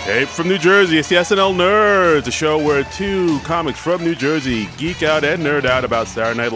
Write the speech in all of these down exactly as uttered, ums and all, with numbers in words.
Tape from New Jersey, it's the S N L Nerds, a show where two comics from New Jersey geek out and nerd out about Saturday Night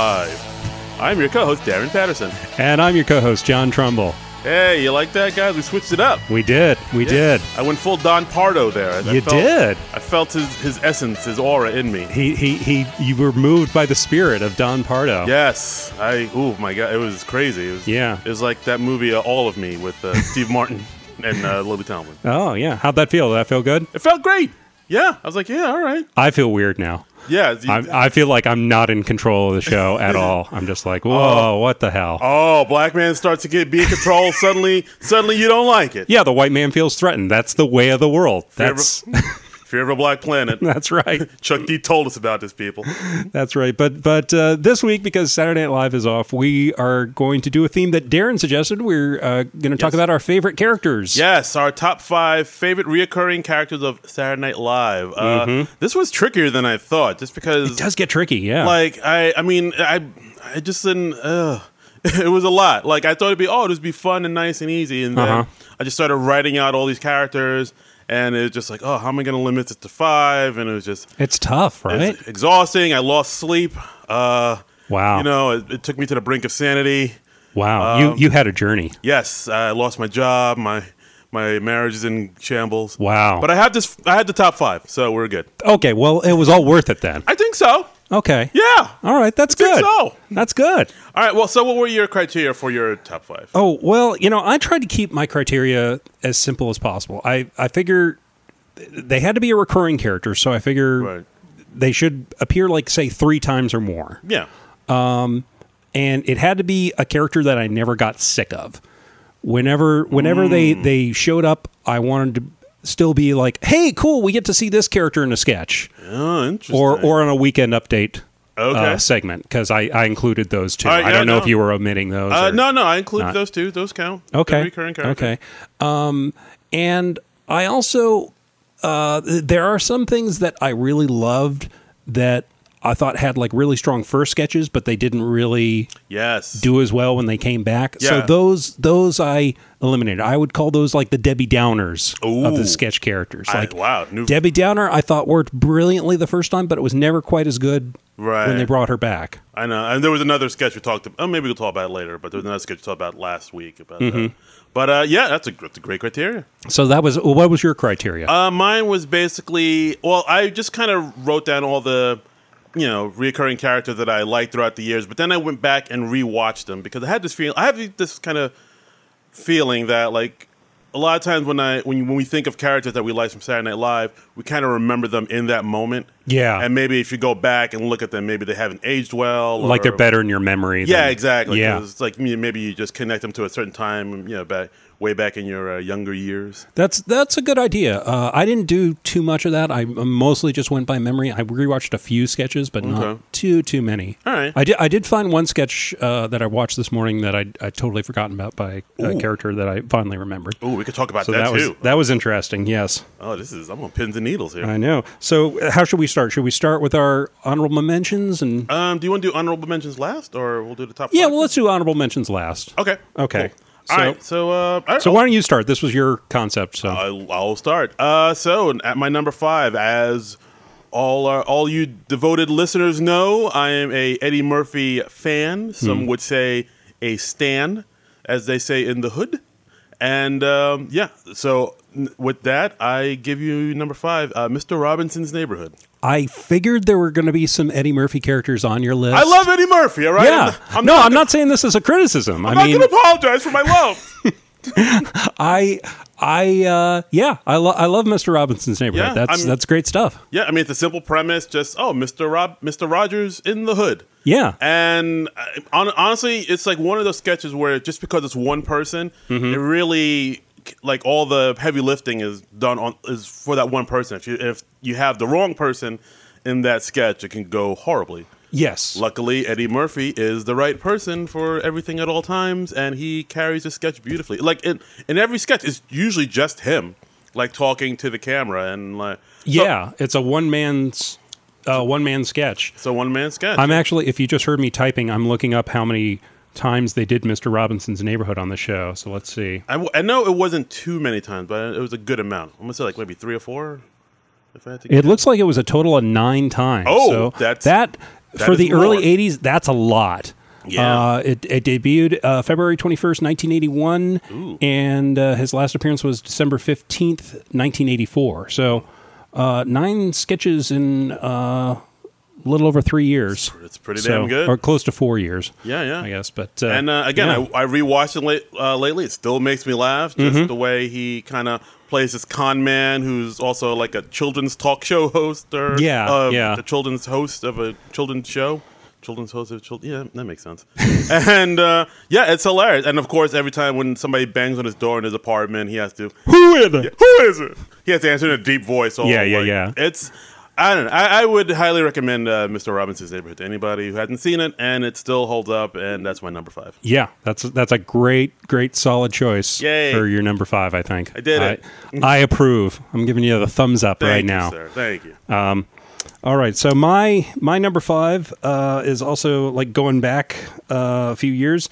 Live. I'm your co-host, Darren Patterson. And I'm your co-host, John Trumbull. Hey, you like that, guys? We switched it up. We did. We yeah. did. I went full Don Pardo there. I you felt, did. I felt his, his essence, his aura in me. He, he, he, you were moved by the spirit of Don Pardo. Yes. I, oh my God, it was crazy. It was, yeah. It was like that movie, uh, All of Me, with uh, Steve Martin and uh, Lily Tomlin. Oh, yeah. How'd that feel? Did that feel good? It felt great. Yeah. I was like, yeah, all right. I feel weird now. Yeah. You, I, I feel like I'm not in control of the show at all. I'm just like, whoa, oh, what the hell? Oh, black man starts to get be in control. suddenly, suddenly you don't like it. Yeah, the white man feels threatened. That's the way of the world. That's... Fear of a Black Planet. That's right. Chuck D told us about this, people. That's right. But but uh, this week, because Saturday Night Live is off, we are going to do a theme that Darren suggested. We're uh, going to yes. talk about our favorite characters. Yes, our top five favorite reoccurring characters of Saturday Night Live. Uh, mm-hmm. This was trickier than I thought, just because... It does get tricky, yeah. Like, I, I mean, I, I just didn't... Uh, it was a lot. Like, I thought it'd be, oh, it'd be fun and nice and easy. And then uh-huh. I just started writing out all these characters... And it was just like, oh, how am I going to limit it to five? And it was just... It's tough, right? It's exhausting. I lost sleep. Uh, wow. You know, it, it took me to the brink of sanity. Wow. Um, you you had a journey. Yes. I lost my job. My my marriage is in shambles. Wow. But I had this. I had the top five, so we're good. Okay. Well, it was all worth it then. I think so. Okay. Yeah. All right. That's I good. Think so. That's good. All right. Well, so what were your criteria for your top five? Oh, well, you know, I tried to keep my criteria as simple as possible. I, I figure... They had to be a recurring character, so I figure right. they should appear, like, say, three times or more. Yeah. Um, and it had to be a character that I never got sick of. Whenever whenever mm. they, they showed up, I wanted to still be like, hey, cool, we get to see this character in a sketch. Oh, interesting. Or, or on a Weekend Update okay. uh, segment, because I, I included those two. Right, I yeah, don't know no. if you were omitting those. Uh, or no, no, I included not. those two. Those count. Okay. Recurring character. Okay. Um, and I also... Uh, there are some things that I really loved that I thought had like really strong first sketches, but they didn't really yes. do as well when they came back. Yeah. So those those I eliminated. I would call those like the Debbie Downers Ooh. of the sketch characters. Like I, wow, New- Debbie Downer, I thought worked brilliantly the first time, but it was never quite as good right. when they brought her back. I know. And there was another sketch we talked about. Oh, maybe we'll talk about it later, but there was another sketch we talked about last week about mm-hmm. that. But uh, yeah, that's a, that's a great criteria. So that was what was your criteria? Uh, mine was basically, well, I just kind of wrote down all the, you know, reoccurring characters that I liked throughout the years. But then I went back and rewatched them because I had this feeling. I have this kind of feeling that like a lot of times when I when you, when we think of characters that we like from Saturday Night Live, we kind of remember them in that moment. Yeah. And maybe if you go back and look at them, maybe they haven't aged well. Or, like they're better in your memory. Yeah, than, exactly. Yeah. It's like maybe you just connect them to a certain time, you know, back way back in your uh, younger years. That's that's a good idea. Uh, I didn't do too much of that. I mostly just went by memory. I rewatched a few sketches, but okay. not too too many. All right. I did I did find one sketch uh, that I watched this morning that I I totally forgotten about by a Ooh. character that I finally remembered. Oh, we could talk about so that, that too. Was, that was interesting. Yes. Oh, this is I'm on pins and needles here. I know. So uh, how should we start? Should we start with our honorable mentions and? Um, do you want to do honorable mentions last, or we'll do the top? Yeah, five well, let's do honorable mentions last. Okay. Okay. Cool. So, all right, so uh, all right, so why don't you start? This was your concept, so I'll, I'll start. Uh, so at my number five, as all our, all you devoted listeners know, I am a Eddie Murphy fan. Some hmm. would say a stan, as they say in the hood. And um, yeah, so with that, I give you number five, uh, Mister Robinson's Neighborhood. I figured there were going to be some Eddie Murphy characters on your list. I love Eddie Murphy, all right? Yeah. I'm, I'm no, not I'm gonna, not saying this as a criticism. I'm I not mean, going to apologize for my love. I, I, uh, yeah, I, lo- I love Mister Robinson's Neighborhood. Yeah, that's I'm, that's great stuff. Yeah, I mean, it's a simple premise. Just oh, Mister Rob, Mister Rogers in the hood. Yeah, and uh, on, honestly, it's like one of those sketches where just because it's one person, mm-hmm. it really like all the heavy lifting is done on is for that one person. If you if you have the wrong person in that sketch, it can go horribly. Yes. Luckily, Eddie Murphy is the right person for everything at all times, and he carries the sketch beautifully. Like in in every sketch, it's usually just him, like talking to the camera, and like so, yeah, it's a one man's uh, one man sketch. It's a one man sketch. I'm actually, if you just heard me typing, I'm looking up how many times they did Mister Robinson's Neighborhood on the show. So let's see. I, w- I know it wasn't too many times, but it was a good amount. I'm gonna say like maybe three or four. If I had to It looks like it was a total of nine times. Oh, so that's- that, that for is the more. early eighties, that's a lot. Yeah. Uh, it, it debuted uh, February twenty-first, nineteen eighty-one, Ooh. and uh, his last appearance was December fifteenth, nineteen eighty-four. So uh, nine sketches in uh, a little over three years. It's pretty So- damn good. Or close to four years, yeah, yeah. I guess. But uh, And uh, again, yeah. I, I rewatched it late, uh, lately. It still makes me laugh. Just Mm-hmm. the way he kind of plays this con man who's also like a children's talk show host or Yeah, uh, yeah. the children's host of a children's show. Children's host of children. Yeah, that makes sense. and uh, yeah, it's hilarious. And of course, every time when somebody bangs on his door in his apartment, he has to Who is it? who is it? He has to answer in a deep voice. All Yeah, yeah, like- yeah. It's I don't know. I, I would highly recommend uh, Mister Robinson's Neighborhood to anybody who hasn't seen it, and it still holds up. And that's my number five. Yeah, that's that's a great, great, solid choice Yay. for your number five. I think I did it. I, I approve. I'm giving you the thumbs up Thank right you, now. sir. Thank you. All right, so my my number five uh, is also like going back uh, a few years.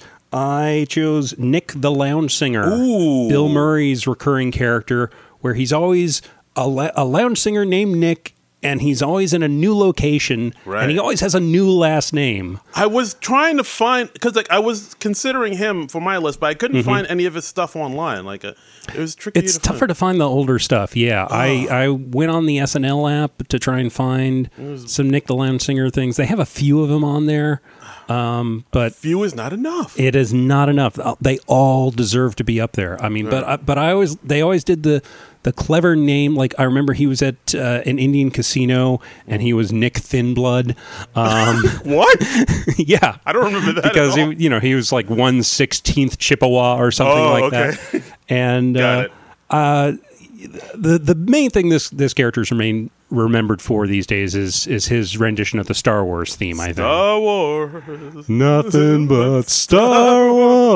I chose Nick the Lounge Singer, Ooh. Bill Murray's recurring character, where he's always a, la- a lounge singer named Nick, and he's always in a new location, Right. and he always has a new last name. I was trying to find because like I was considering him for my list, but I couldn't find any of his stuff online. Like uh, it was tricky. Mm-hmm. It's to tougher find. to find the older stuff. Yeah, I, I went on the S N L app to try and find some Nick the Lounge Singer things. They have a few of them on there, um, but Few is not enough. it is not enough. Uh, They all deserve to be up there. I mean, but I, but I always they always did the the clever name. Like I remember he was at uh, an Indian casino and he was Nick Thinblood. Um, What? yeah, I don't remember that because at all. he, you know he was like one sixteenth Chippewa or something Oh, like okay. that. And Got uh, it. uh, the the main thing this this character's remain remembered for these days is is his rendition of the Star Wars theme. I think. Star Wars. Nothing but Star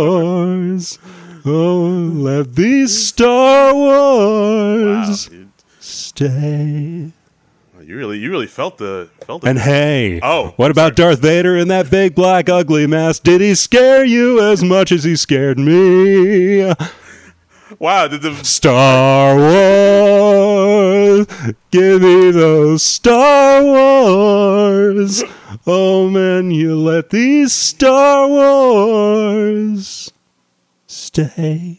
Wars. Oh, let these Star Wow, Wars dude. stay. You really, you really felt the felt it. And hey, Oh, what about Darth Vader in that big black ugly mask? Did he scare you as much as he scared me? Wow, did the Star Wars, give me those Star Wars. Oh man, you let these Star Wars stay.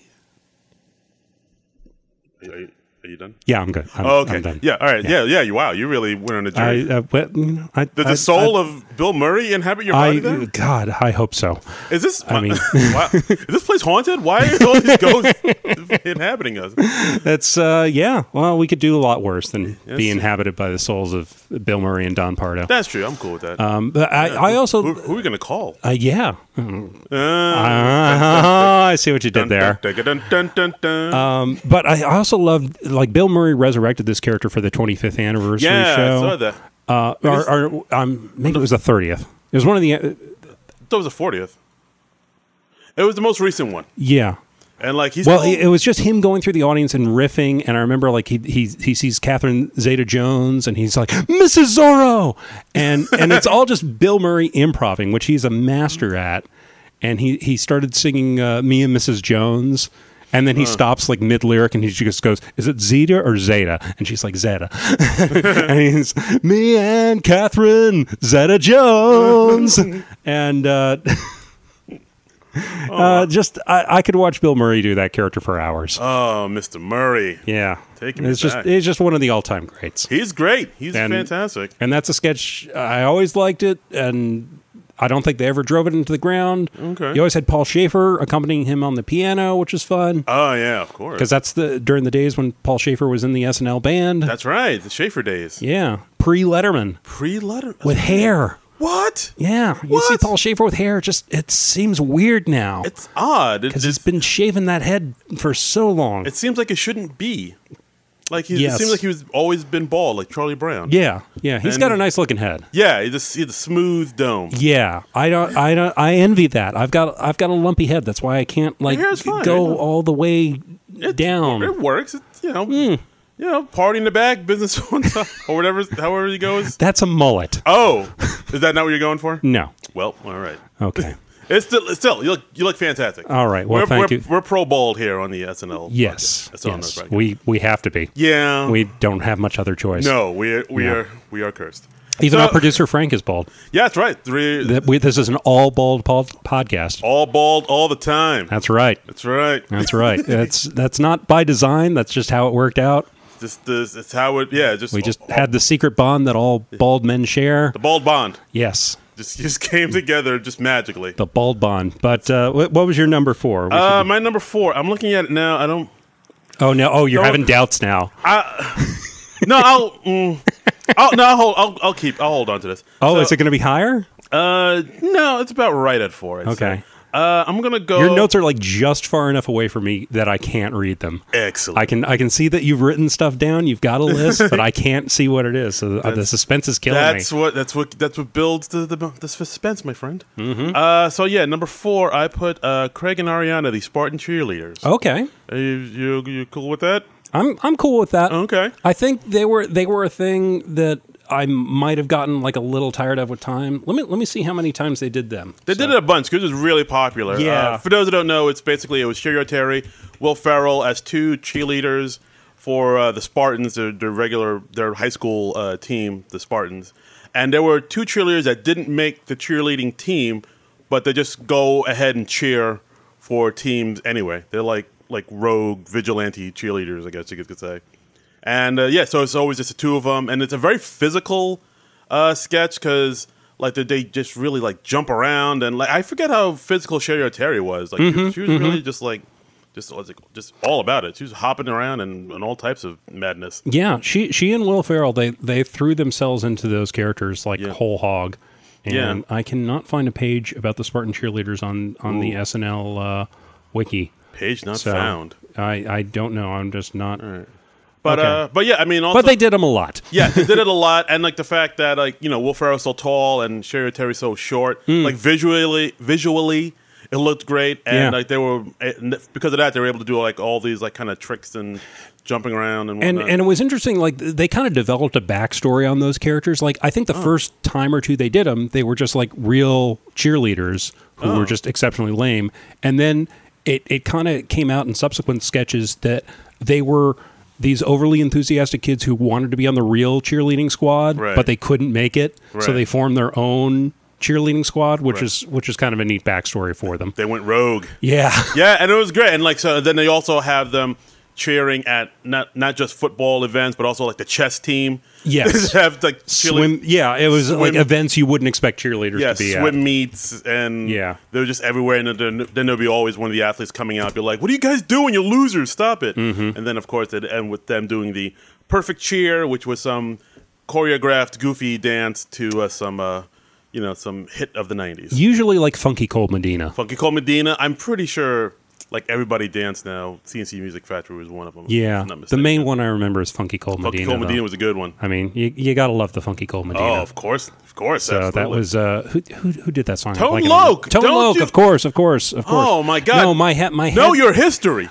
Are you, are you done? Yeah, I'm good. I'm, Oh, okay. I'm done. Yeah. All right. Yeah. Yeah. You. Wow. You really went on a I, journey. uh, but, you know, I, Did I- the soul I, of Bill Murray inhabit your I, body? Then? God, I hope so. Is this? I mean- wow. Is this place haunted? Why are all these ghosts inhabiting us? That's uh, yeah. Well, we could do a lot worse than Yes. be inhabited by the souls of Bill Murray and Don Pardo. That's true. I'm cool with that. Um, but I, I also, who, who are we gonna call? uh, yeah. Uh, Ah, I see what you did there. Dun, dun, dun, dun, dun. Um, but I also loved, like, Bill Murray resurrected this character for the twenty-fifth anniversary yeah, show. I saw that. Uh, or, or um, maybe it was the thirtieth. It was one of the, uh, That was the fortieth. It was the most recent one, yeah. and like he's Well, still- it, it was just him going through the audience and riffing, and I remember like he he he sees Catherine Zeta-Jones, and he's like, Missus Zorro, and and it's all just Bill Murray improving, which he's a master at, and he he started singing uh, Me and Missus Jones. And then he stops like mid lyric and he just goes, "Is it Zeta or Zeta?" And she's like, "Zeta." And he's me and Catherine Zeta Jones, and uh, uh, just I, I could watch Bill Murray do that character for hours. oh, Mister Murray. Yeah, Taking me it's just back. it's just one of the all time greats, He's great. He's And- fantastic. and that's a sketch I always liked it, and I don't think they ever drove it into the ground. Okay. You always had Paul Schaefer accompanying him on the piano, which was fun. Oh yeah, of course. Because that's the during the days when Paul Schaefer was in the S N L band. That's right. The Schaefer days. Yeah, pre Letterman Pre-letter with hair. What? Yeah, you see What? Paul Schaefer with hair. Just it seems weird now It's odd. It, because it, he's been shaving that head for so long. it seems like it shouldn't be. Like he, Yes. it seems like he was always been bald, like Charlie Brown. Yeah, yeah, he's And- got a nice looking head. Yeah, he's a, he's a smooth dome. Yeah, I don't, I don't, I envy that. I've got, I've got a lumpy head. That's why I can't like hair's fine, go right? all the way It- down. It works. It's, you know, Hmm. you know, party in the back, business on top, or whatever, however he goes. That's a mullet. Oh, is that not what you're going for? No. Well, all right. Okay. It's still, it's still you look you look fantastic. All right. Well, we're, thank we're, you. We're pro bald here on the S N L. Yes. S N L yes. Nerd We we have to be. Yeah. We don't have much other choice. No, we we Yeah. are we are cursed. Even So- our producer Frank is bald. Yeah, that's right. Three That we, this is an all bald pod, podcast. all bald all the time. That's right. That's right. That's right. That's that's not by design. That's just how it worked out. Just this, it's how it. Yeah, just We just all- had the secret bond that all bald men share. the bald bond. Yes, Just just came together just magically. the bald bond. But uh, what, what was your number four? We Uh, should- my number four. I'm looking at it now. I don't. oh no! Oh, you're don't- having doubts now. No, I'll. Mm, I'll no, I'll hold. I'll, I'll keep. I'll hold on to this. Oh, So, is it going to be higher? Uh, no, it's about right at four. I'd Okay. say. Uh, I'm gonna go. Your notes are like just far enough away from me that I can't read them. Excellent. I can I can see that you've written stuff down. You've got a list, but I can't see what it is. So uh, the suspense is killing That's me. what. That's what. That's what builds the the, the suspense, my friend. Mm-hmm. Uh, so yeah, number four. I put uh, Craig and Ariana, the Spartan cheerleaders. Okay, Are you, you you cool with that? I'm I'm cool with that. Okay. I think they were they were a thing that I might have gotten like a little tired of with time. Let me let me see how many times they did them. They did it a bunch because it was really popular. Yeah. Uh, for those who don't know, it's basically it was Sherry Terry, Will Ferrell as two cheerleaders for uh, the Spartans, their, their regular their high school uh, team, the Spartans, and there were two cheerleaders that didn't make the cheerleading team, but they just go ahead and cheer for teams anyway. They're like like rogue vigilante cheerleaders, I guess you could say. And uh, yeah, so it's always just the two of them, and it's a very physical uh, sketch because like they, they just really like jump around and like I forget how physical Sherry Terry was. Like she, was- she was really just like just was like, just all about it. She was hopping around and, and all types of madness. Yeah, she she and Will Ferrell they they threw themselves into those characters like Yeah. whole hog. And Yeah. I cannot find a page about the Spartan cheerleaders on on the Ooh. S N L uh, wiki. Page not So, found. I I don't know. I'm just not. But Okay. uh, but yeah, I mean, also, But they did them a lot. yeah, they did it a lot, and like the fact that like you know Will Ferrell's so tall and Sherry Terry's so short, like visually, visually, it looked great, and Hmm. Yeah. like they were and because of that they were able to do like all these like kind of tricks and jumping around and And whatnot. and it was interesting. Like they kind of developed a backstory on those characters. Like I think the first time or two they did them, they were just like real cheerleaders who Oh. were just exceptionally lame. And then it it kind of came out in subsequent sketches that they were these overly enthusiastic kids who wanted to be on the real cheerleading squad, Right. but they couldn't make it, so Right. they formed their own cheerleading squad, which Right. is which is kind of a neat backstory for them. they went rogue. Yeah. Yeah, and it was great. And like so, then they also have them cheering at not not just football events, but also like the chess team. Yes. They have like cheerleading- Swim. Yeah, it was like swim- events you wouldn't expect cheerleaders Yeah, to be swim at. meets, and Yeah. they were just everywhere. And then, then there'll be always one of the athletes coming out, be like, "What are you guys doing? You losers! Stop it!" Mm-hmm. And then, of course, it'd end with them doing the perfect cheer, which was some choreographed, goofy dance to uh, some, uh, you know, some hit of the nineties. Usually like Funky Cold Medina. Funky Cold Medina. I'm pretty sure, like everybody danced now. C N C Music Factory was one of them. if Yeah, I'm not the mistaken. main one I remember is Funky Cold Funky Medina. Cold Medina though. was a good one. I mean, you, you gotta love the Funky Cold Medina. Oh, of course, of course. so that absolutely. was uh, who, who who did that song? Tone Like, Loc! Tone Don't Loc, you- of course, of course, of course. Oh, my God. No, my head, my head. Know your history.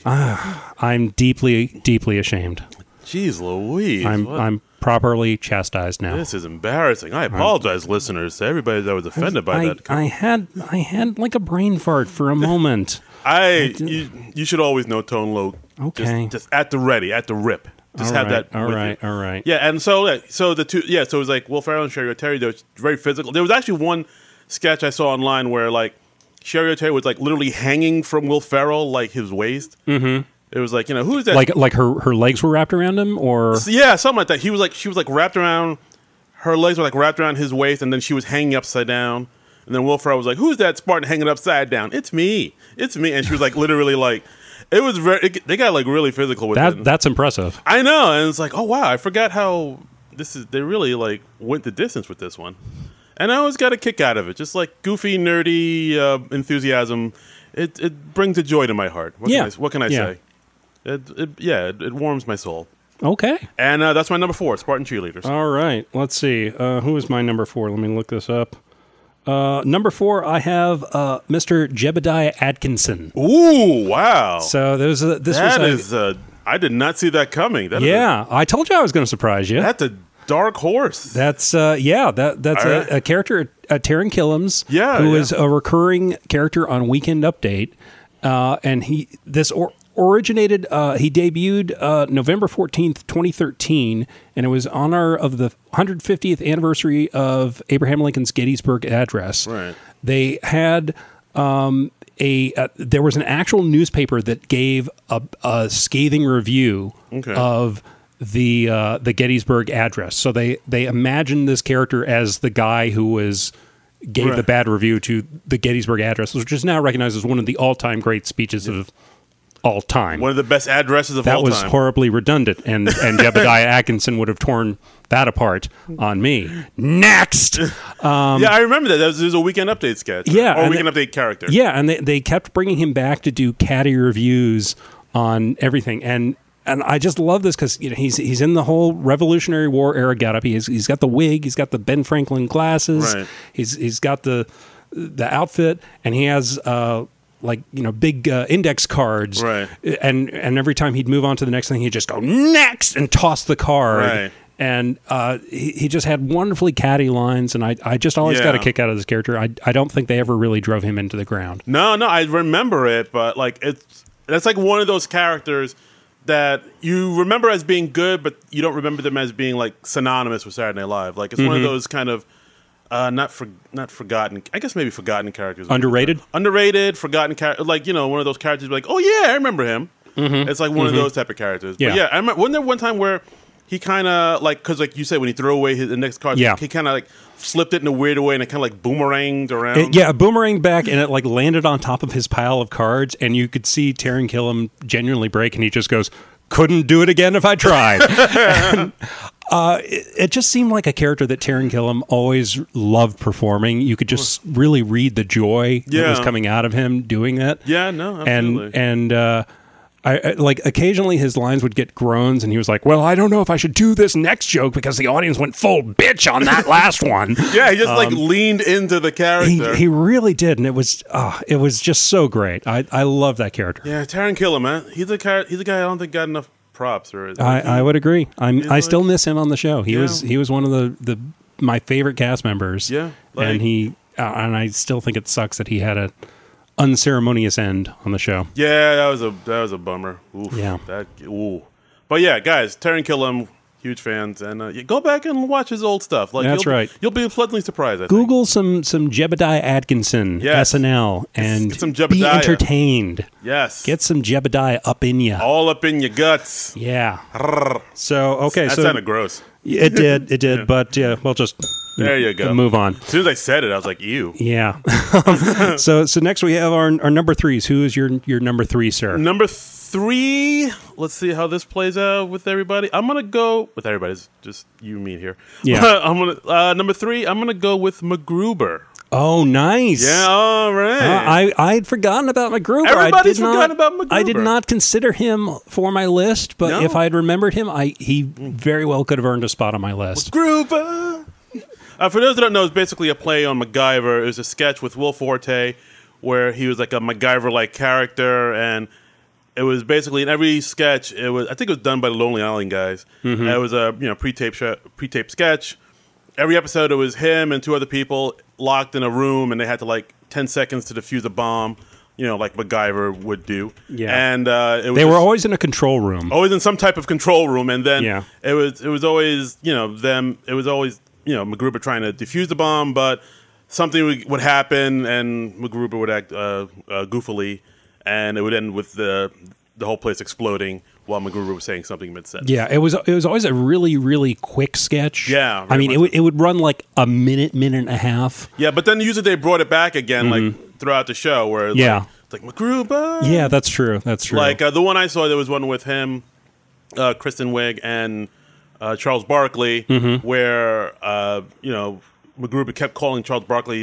I'm deeply, deeply ashamed. Jeez Louise. I'm what- I'm properly chastised now. This is embarrassing. I apologize, listeners, to everybody that was offended by I, that. I had I had like a brain fart for a moment. I you, you should always know Tone Loc. Okay. Just, just at the ready, at the rip. Just All have right, that. all with right, you. all right. Yeah, and so yeah, so the two yeah, so it was like Will Ferrell and Sherry Terry. They were very physical. There was actually one sketch I saw online where like Sherry Terry was like literally hanging from Will Ferrell like his waist. Mm-hmm. It was like you know who's that? Like like her her legs were wrapped around him, or Yeah, something like that. He was like she was like wrapped around her legs were like wrapped around his waist, and then she was hanging upside down. And then Will Ferrell was like, "Who's that Spartan hanging upside down? It's me, it's me." And she was like, literally like, it was very. It, they got like really physical with that it. that's impressive. I know, and it's like, oh wow, I forgot how this is. They really like went the distance with this one, and I always got a kick out of it. Just like goofy, nerdy uh, enthusiasm. It it brings a joy to my heart. What Yeah. Can I, what can I Yeah. say? It, it, yeah, it, it warms my soul. Okay. And uh, that's my number four, Spartan cheerleaders. All right. Let's see. Uh, who is my number four? Let me look this up. Uh, number four, I have uh, Mister Jebediah Atkinson. Ooh, wow! So there's a, this That was a, is, uh, I did not see that coming. That is a- yeah. I told you I was going to surprise you. that's a Dark Horse. That's uh, yeah, that that's All right. a, a character, uh, Taran Killam's, Yeah, who yeah. is a recurring character on Weekend Update, uh, and he this or, originated. Uh, he debuted uh, November fourteenth, twenty thirteen, and it was honor of the one hundred fiftieth anniversary of Abraham Lincoln's Gettysburg Address. Right. They had. Um, A uh, there was an actual newspaper that gave a, a scathing review Okay. of the uh, the Gettysburg Address. So they they imagined this character as the guy who was gave Right. the bad review to the Gettysburg Address, which is now recognized as one of the all time great speeches of all time. One of the best addresses of that all was time. horribly redundant, and and Jebediah Atkinson would have torn that apart on me. Next. yeah, I remember that. There was, there was a Weekend Update sketch. Yeah, Or and Weekend the- Update character. Yeah, and they, they kept bringing him back to do catty reviews on everything, and and I just love this because you know he's he's in the whole Revolutionary War era getup. He has, he's got the wig, he's got the Ben Franklin glasses, Right. he's he's got the the outfit, and he has uh like you know big uh, index cards, Right. And and every time he'd move on to the next thing, he'd just go next and toss the card. Right. And uh, he, he just had wonderfully catty lines, and I, I just always Yeah. got a kick out of this character. I, I don't think they ever really drove him into the ground. No, no, I remember it, but like it's that's like one of those characters that you remember as being good, but you don't remember them as being like synonymous with Saturday Night Live. Like it's one of Mm-hmm. those kind of uh, not for not forgotten. I guess maybe forgotten characters. Underrated? underrated, forgotten character. Like you know, one of those characters. Like oh yeah, I remember him. It's like one of those type of characters. Yeah. But yeah, I remember. Wasn't there one time where he kind of like because like you said when he threw away his the next card, Yeah. he kind of like flipped it in a weird way and it kind of like boomeranged around. It, yeah, a boomerang back, and it like landed on top of his pile of cards, and you could see Taran Killam genuinely break, and he just goes, "Couldn't do it again if I tried." and, uh, it, it just seemed like a character that Taran Killam always loved performing. You could just really read the joy that was Yeah. coming out of him doing that. Yeah, no, absolutely. and and uh, I, I like occasionally his lines would get groans, and he was like, "Well, I don't know if I should do this next joke because the audience went full bitch on that last one." Yeah, he just like leaned into the He, character. he really did, and it was uh, it was just so great. I, I love that character. yeah, Taran Killam, man. He's a char- he's a guy I don't think got enough props. Or I, I would agree. I'm I like- still miss him on the show. He Yeah. was he was one of the, the my favorite cast members. Yeah, like- and he uh, and I still think it sucks that he had a unceremonious end on the show. yeah, that was a that was a bummer. Oof, Yeah. that ooh. But yeah, guys, Taran Killam, huge fans, and uh, yeah, go back and watch his old stuff. Like That's you'll, right. You'll be pleasantly surprised. I think. Google some some Jebediah Atkinson Yes. S N L and get some be Jebediah. entertained. Yes, Get some Jebediah up in you. all up in your guts. Yeah. Rrr. So okay, That so sounded gross. it did, it did, but yeah, we'll just There you go. move on. As soon as I said it, I was like, "Ew." Yeah. so so next we have our our number threes. Who is your your number three, sir? Number three. Let's see how this plays out with everybody. I'm gonna go with everybody. It's just you, and me here. Yeah. I'm gonna uh, number three. I'm gonna go with MacGruber. Oh, nice. Yeah. All right. Uh, I I'd forgotten about MacGruber. Everybody's I did not, forgotten about MacGruber. I did not consider him for my list, but No. if I had remembered him, I he very well could have earned a spot on my list. MacGruber. Uh, for those that don't know, it's basically a play on MacGyver. It was a sketch with Will Forte where he was like a MacGyver-like character, and it was basically in every sketch. It was I think it was done by the Lonely Island guys. Mm-hmm. It was a you know pre-tape sh- pre-tape sketch. Every episode, it was him and two other people locked in a room, and they had to like ten seconds to defuse a bomb. You know, like MacGyver would do. Yeah. and uh, it was They were just- always in a control room. always in some type of control room, and then Yeah. it was it was always you know them. It was always you know MacGruber trying to defuse the bomb, but something would, would happen, and MacGruber would act uh, uh, goofily, and it would end with the the whole place exploding while MacGruber was saying something mid sentence. Yeah, it was it was always a really really quick sketch. Yeah, I very mean much it would it would run like a minute minute and a half. Yeah, but then usually they brought it back again, like throughout the show, where it's Yeah. like, it's like MacGruber. Yeah, that's true. That's true. Like uh, the one I saw, there was one with him, uh, Kristen Wiig, and uh, Charles Barkley, Mm-hmm. where uh, you know MacGruber kept calling Charles Barkley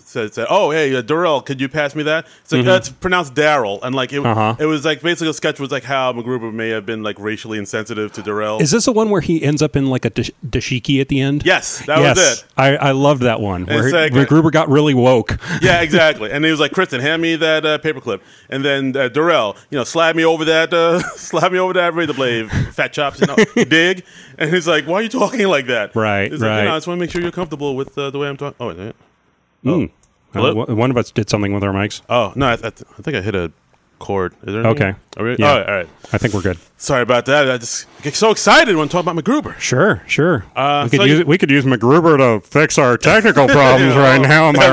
said, said "Oh, hey, uh, Darrell, could you pass me that?" It's like Mm-hmm. that's pronounced Daryl, and like it, Uh-huh. it was like basically a sketch was like how MacGruber may have been like racially insensitive to Darrell. Is this the one where he ends up in like a dash- dashiki at the end? Yes, that yes, was it. I, I loved that one where, It's like- where Gruber got really woke. Yeah, exactly. And he was like, "Kristen, hand me that uh, paperclip." And then uh, Darrell, you know, slap me over that, uh, slap me over that razor blade, fat chops, you know, you dig. And he's like, "Why are you talking like that?" Right, He's like, right. You know, I just want to make sure you're comfortable with uh, the way I'm talking. Oh, wait, wait. Mm. Hello? Uh, one- one of us did something with our mics. Oh no, I, th- I think I hit a chord. Is there anything? Okay. Are we, Yeah. all right, all right. I think we're good. Sorry about that. I just get so excited when talking about MacGruber. Sure, sure. Uh, we, could so use, you- we could use MacGruber to fix our technical problems right now. Am I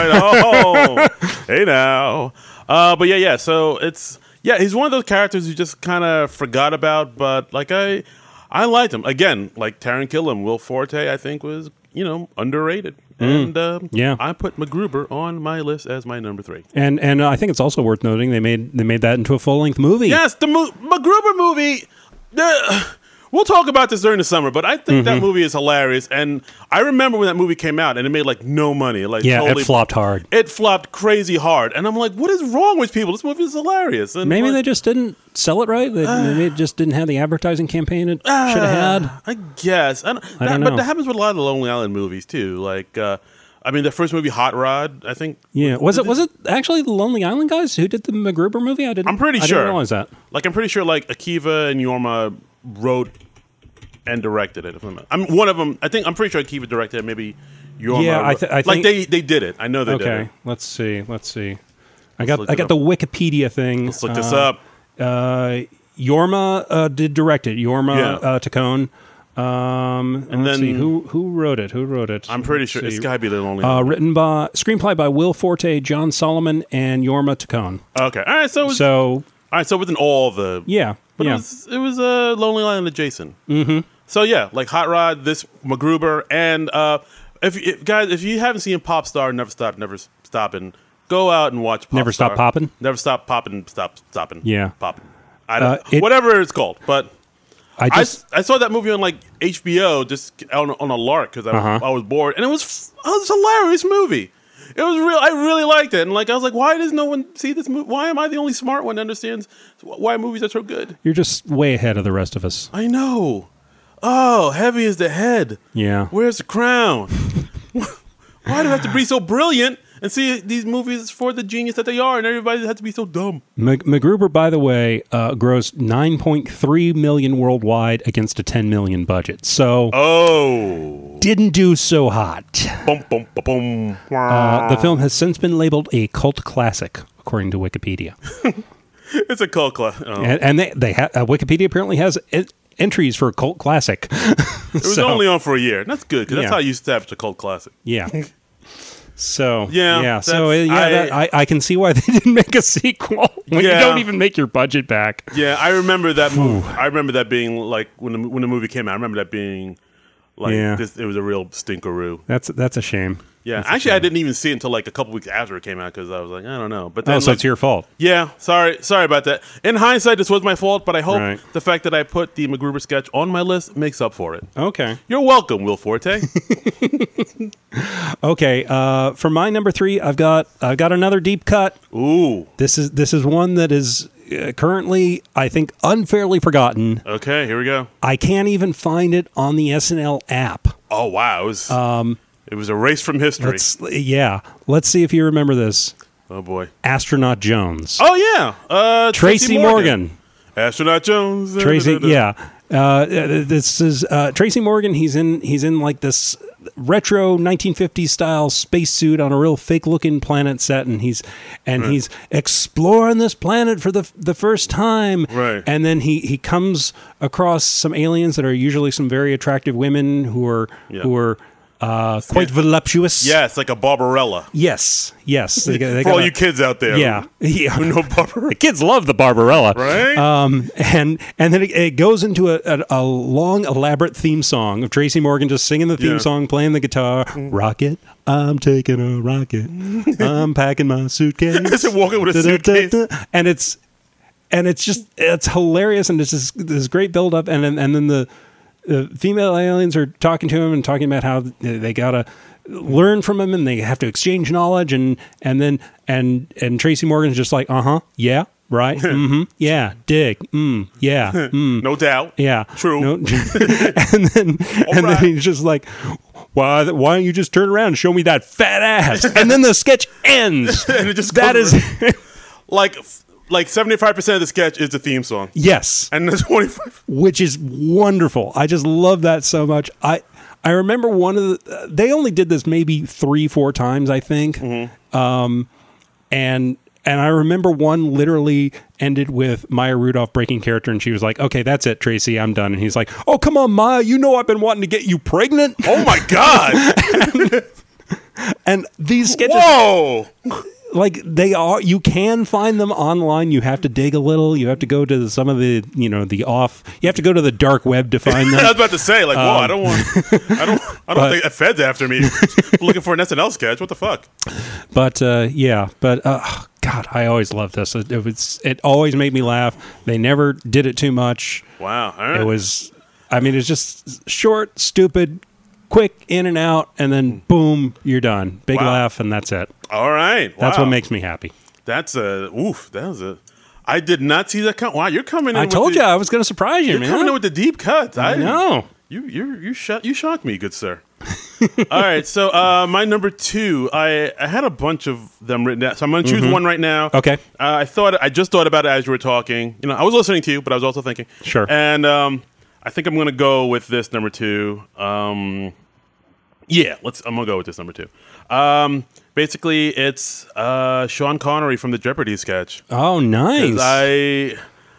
right? Oh, hey now. Uh, but yeah, yeah. So it's yeah, he's one of those characters you just kind of forgot about. But like I, I liked him again. Like Taron Killam, Will Forte, I think was you know underrated. And uh, Yeah. I put MacGruber on my list as my number three. And and uh, I think it's also worth noting they made they made that into a full length movie. Yes, the Mo- MacGruber movie. The, we'll talk about this during the summer, but I think Mm-hmm. that movie is hilarious. And I remember when that movie came out, and it made like no money. Like Yeah, totally, it flopped hard. It flopped crazy hard, and I'm like, what is wrong with people? This movie is hilarious. And Maybe like, they just didn't sell it right. They, maybe it just didn't have the advertising campaign it should have had. I guess. I don't, I that, don't But know. that happens with a lot of the Lonely Island movies too. Like, uh, I mean, the first movie, Hot Rod, I think. Yeah, was it was it actually the Lonely Island guys who did the MacGruber movie? I didn't. I'm pretty I sure. didn't realize that. Like, I'm pretty sure like Akiva and Yorma wrote and directed it. If I'm, I'm one of them. I think I'm pretty sure Akiva directed it. Maybe Yorma. Yeah, I th- I like think- they they did it. I know they did Okay, it. let's see. Let's see. I got look I it got up. the Wikipedia thing. Let's look this Uh, up. Uh, Yorma uh, did direct it. Yorma Yeah. uh, Tacone. Um, And let's then- see who who wrote it. Who wrote it? I'm pretty Let's sure see. it's got to be the Lonely Uh, Island. written by screenplay by Will Forte, John Solomon, and Yorma Tacone. Okay. All right. So it was, So all right. So within all the yeah, But yeah. it was it was a uh, Lonely Island adjacent. Mm-hmm. So yeah, like Hot Rod, this MacGruber, and uh, if, if guys, if you haven't seen Pop Star, Never Stop, Never Stopping, go out and watch. Pop Never Star. Stop Poppin'? Never Stop Poppin', Stop Stopping. Yeah. Poppin'. I don't, Uh, it- whatever it's called, but I I, just I saw that movie on like H B O just on, on a lark because I, was- Uh-huh. I was bored, and it was f- oh, it was a hilarious movie. It was real. I really liked it, and like I was like, why does no one see this movie? Why am I the only smart one that understands why movies are so good? you're just way ahead of the rest of us. I know. Oh, heavy is the head. Yeah. Where's the crown? Why do I have to be so brilliant and see these movies for the genius that they are, and everybody has to be so dumb? Mac- MacGruber, by the way, uh, grossed nine point three million worldwide against a ten million budget. So Oh. didn't do so hot. Bum, bum, ba, bum. Uh, the film has since been labeled a cult classic, according to Wikipedia. It's a cult class. Oh. And, and they, they ha- uh, Wikipedia apparently has en- entries for cult classic. It was only on for a year. And that's good, because that's Yeah. how you establish a cult classic. Yeah. So Yeah, yeah. So uh, that's- yeah, I- that, I, I can see why they didn't make a sequel when Yeah. you don't even make your budget back. Yeah, I remember that movie. I remember that being like when the, when the movie came out. I remember that being like Yeah. this, it was a real stinkeroo. That's that's a shame. Yeah, That's a actually, I shame. didn't even see it until like a couple weeks after it came out because I was like, I don't know. But then, Oh, so like, it's your fault. yeah, sorry, sorry about that. In hindsight, this was my fault, but I hope Right. the fact that I put the MacGruber sketch on my list makes up for it. Okay. You're welcome, Will Forte. Okay. Uh, for my number three, I've got I've got another deep cut. Ooh, This is this is one that is uh, currently, I think, unfairly forgotten. okay, here we go. I can't even find it on the S N L app. Oh wow, it was um, it was a race from history. Let's yeah. Let's see if you remember this. Oh boy. Astronaut Jones. Oh yeah, uh, Tracy Morgan. Astronaut Jones. Tracy, Da-da-da-da. yeah. Uh, this is uh, Tracy Morgan. He's in he's in like this retro nineteen fifties style spacesuit on a real fake looking planet set, and he's and Right. he's exploring this planet for the the first time. Right. And then he he comes across some aliens that are usually some very attractive women who are Yeah. who are uh, quite voluptuous. Yeah, it's like a Barbarella. Yes. Yes. They, got- they For all got a- you kids out there. Yeah. Yeah. Who know Barbarella. Kids love the Barbarella. Right? Um, and and then it, it goes into a, a, a long, elaborate theme song of Tracy Morgan just singing the theme Yeah. song, playing the guitar. Rocket, I'm taking a rocket. I'm packing my suitcase. Is it walking with a suitcase? Da-da-da-da. And it's and it's just it's hilarious, and it's just this great build up, and then and then the. The female aliens are talking to him and talking about how they gotta learn from him, and they have to exchange knowledge, and and then and and Tracy Morgan's just like, uh huh, yeah, right, mm-hmm, yeah, dig, mm, yeah, mm, No doubt. yeah, True. no- and then and right. then he's just like, why why don't you just turn around and show me that fat ass? And then the sketch ends. And it just that goes is Like, like seventy-five percent of the sketch is the theme song. yes. And the twenty-five Which is wonderful. I just love that so much. I I remember one of the. Uh, they only did this maybe three, four times, I think. Mm-hmm. Um, and and I remember one literally ended with Maya Rudolph breaking character, and she was like, "Okay, that's it, Tracy, I'm done." And he's like, "Oh, come on, Maya, you know I've been wanting to get you pregnant." Oh my God. and, and these sketches. Whoa. Like they are, you can find them online. You have to dig a little. You have to go to some of the, you know, the off. You have to go to the dark web to find them. I was about to say, like, whoa, Um, I don't want, I don't, I don't but- think a Fed's after me looking for an S N L sketch. What the fuck? But uh, yeah, but uh, God, I always loved this. It, it was, it always made me laugh. They never did it too much. Wow. All right. It was, I mean, it's just short, stupid, quick, in and out, and then boom, you're done. Big Wow. laugh, and that's it. All right. That's Wow. what makes me happy. That's a oof. That was a. I did not see that. Come, wow, you're coming in. I with told the, you I was going to surprise you, You're man. coming in with the deep cuts. I know. You you you shot you shocked me, good sir. All right, so uh, my number two, I, I had a bunch of them written down, so I'm going to choose Mm-hmm. one right now. Okay. Uh, I thought I just thought about it as you were talking. You know, I was listening to you, but I was also thinking. Sure. And um, I think I'm going to go with this number two. Um, yeah, let's. I'm going to go with this number two. Um, basically, it's uh, Sean Connery from the Jeopardy sketch. Oh, nice. I,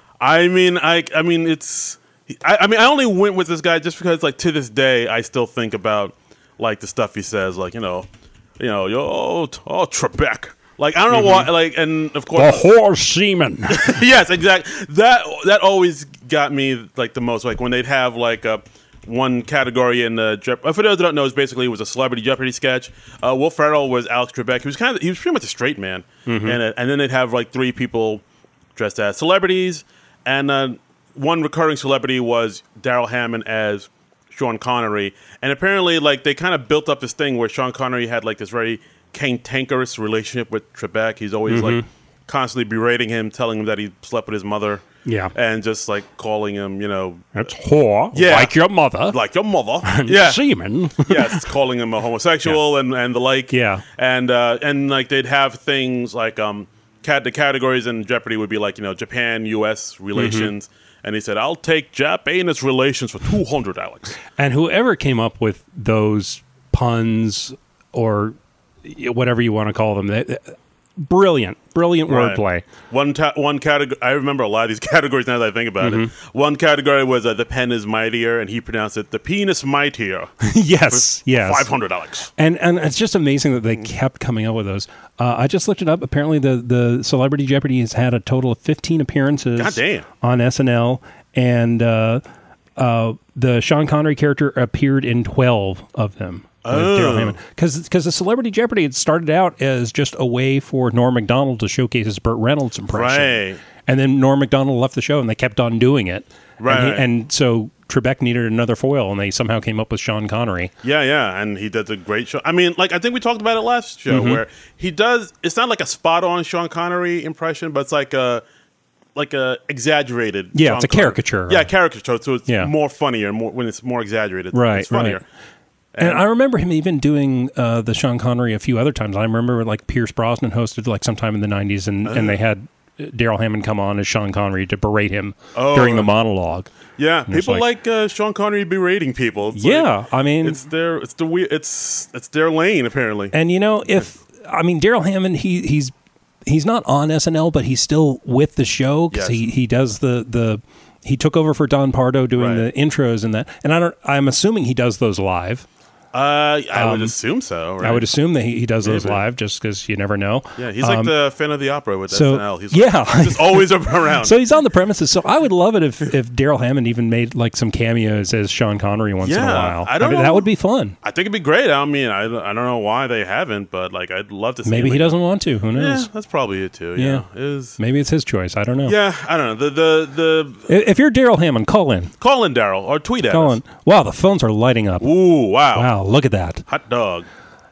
I mean, I, I mean, it's. I, I mean, I only went with this guy just because, like, to this day, I still think about like the stuff he says, like, you know, you know, yo, oh, oh Trebek. Like, I don't know Mm-hmm. why, like, and of course, horse semen. yes, exactly. That that always got me like the most. Like when they'd have like a one category in the Jeopardy. For those that don't know, it's basically it was a celebrity Jeopardy sketch. Uh, Will Ferrell was Alex Trebek. He was kind of he was pretty much a straight man, Mm-hmm. and uh, and then they'd have like three people dressed as celebrities, and uh, one recurring celebrity was Daryl Hammond as Sean Connery, and apparently like they kind of built up this thing where Sean Connery had like this very cantankerous relationship with Trebek. He's always like constantly berating him, telling him that he slept with his mother. Yeah. And just like calling him, you know, That's whore, Yeah. like your mother. like your mother. yeah. Semen. yes, calling him a homosexual and, and the like. Yeah. And uh, and like they'd have things like um cat the categories in Jeopardy would be like, you know, Japan U S relations. And he said, I'll take Japanese relations for two hundred, Alex. And whoever came up with those puns or whatever you want to call them, they, they- brilliant, brilliant Right. wordplay. One ta- one category. I remember a lot of these categories now that I think about it. One category was uh, the pen is mightier, and he pronounced it the penis mightier. yes, yes. Five hundred, Alex. And and it's just amazing that they kept coming up with those. Uh, I just looked it up. Apparently, the the Celebrity Jeopardy has had a total of fifteen appearances God damn. on S N L, and uh, uh, the Sean Connery character appeared in twelve of them. Oh. Because the Celebrity Jeopardy had started out as just a way for Norm Macdonald to showcase his Burt Reynolds impression. Right. And then Norm Macdonald left the show, and they kept on doing it. Right, And, he- right. and so Trebek needed another foil, and they somehow came up with Sean Connery. Yeah, yeah, and he does a great show. I mean, like I think we talked about it last show, Mm-hmm. where he does. It's not like a spot-on Sean Connery impression, but it's like a like a exaggerated. Yeah, Sean it's a Connery. caricature. Yeah, caricature. So it's Yeah. more funnier, more when it's more exaggerated. Right, it's funnier. right. And I remember him even doing uh, the Sean Connery a few other times. I remember like Pierce Brosnan hosted like sometime in the nineties, and, and they had Daryl Hammond come on as Sean Connery to berate him Oh, during the right. monologue. Yeah, it's people like- like, uh, Sean Connery berating people. It's Yeah, like- I mean, it's their it's the we- it's it's their lane apparently. and you know, if I mean Daryl Hammond, he he's he's not on S N L, but he's still with the show because Yes. he he does the the he took over for Don Pardo doing Right. the intros and that. And I don't. I'm assuming he does those live. Uh, I would Um, assume so. Right? I would assume that he, he does those Maybe. live just because you never know. Yeah, he's like Um, the fan of the opera with so S N L. He's yeah. like, just always around. So he's on the premises. So I would love it if, if Daryl Hammond even made like some cameos as Sean Connery once in a Yeah, while. I don't mean, know. that would be fun. I think it'd be great. I mean, I, I don't know why they haven't, but like I'd love to see. Maybe him he again. doesn't want to. Who Yeah, knows? that's probably it too. Yeah. Yeah, is Maybe it's his choice. I don't know. yeah. I don't know. The the the I- If you're Daryl Hammond, call in. call in Daryl or tweet at Call us. in. Wow, the phones are lighting up. Ooh, wow. Wow, look at that. Hot dog.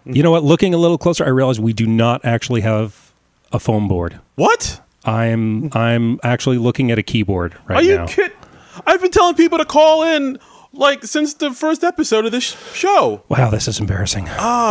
You know what? Looking a little closer, I realize we do not actually have a foam board. What? I'm I'm actually looking at a keyboard right Are you now. kidding? I've been telling people to call in like since the first episode of this show. Wow, this is embarrassing.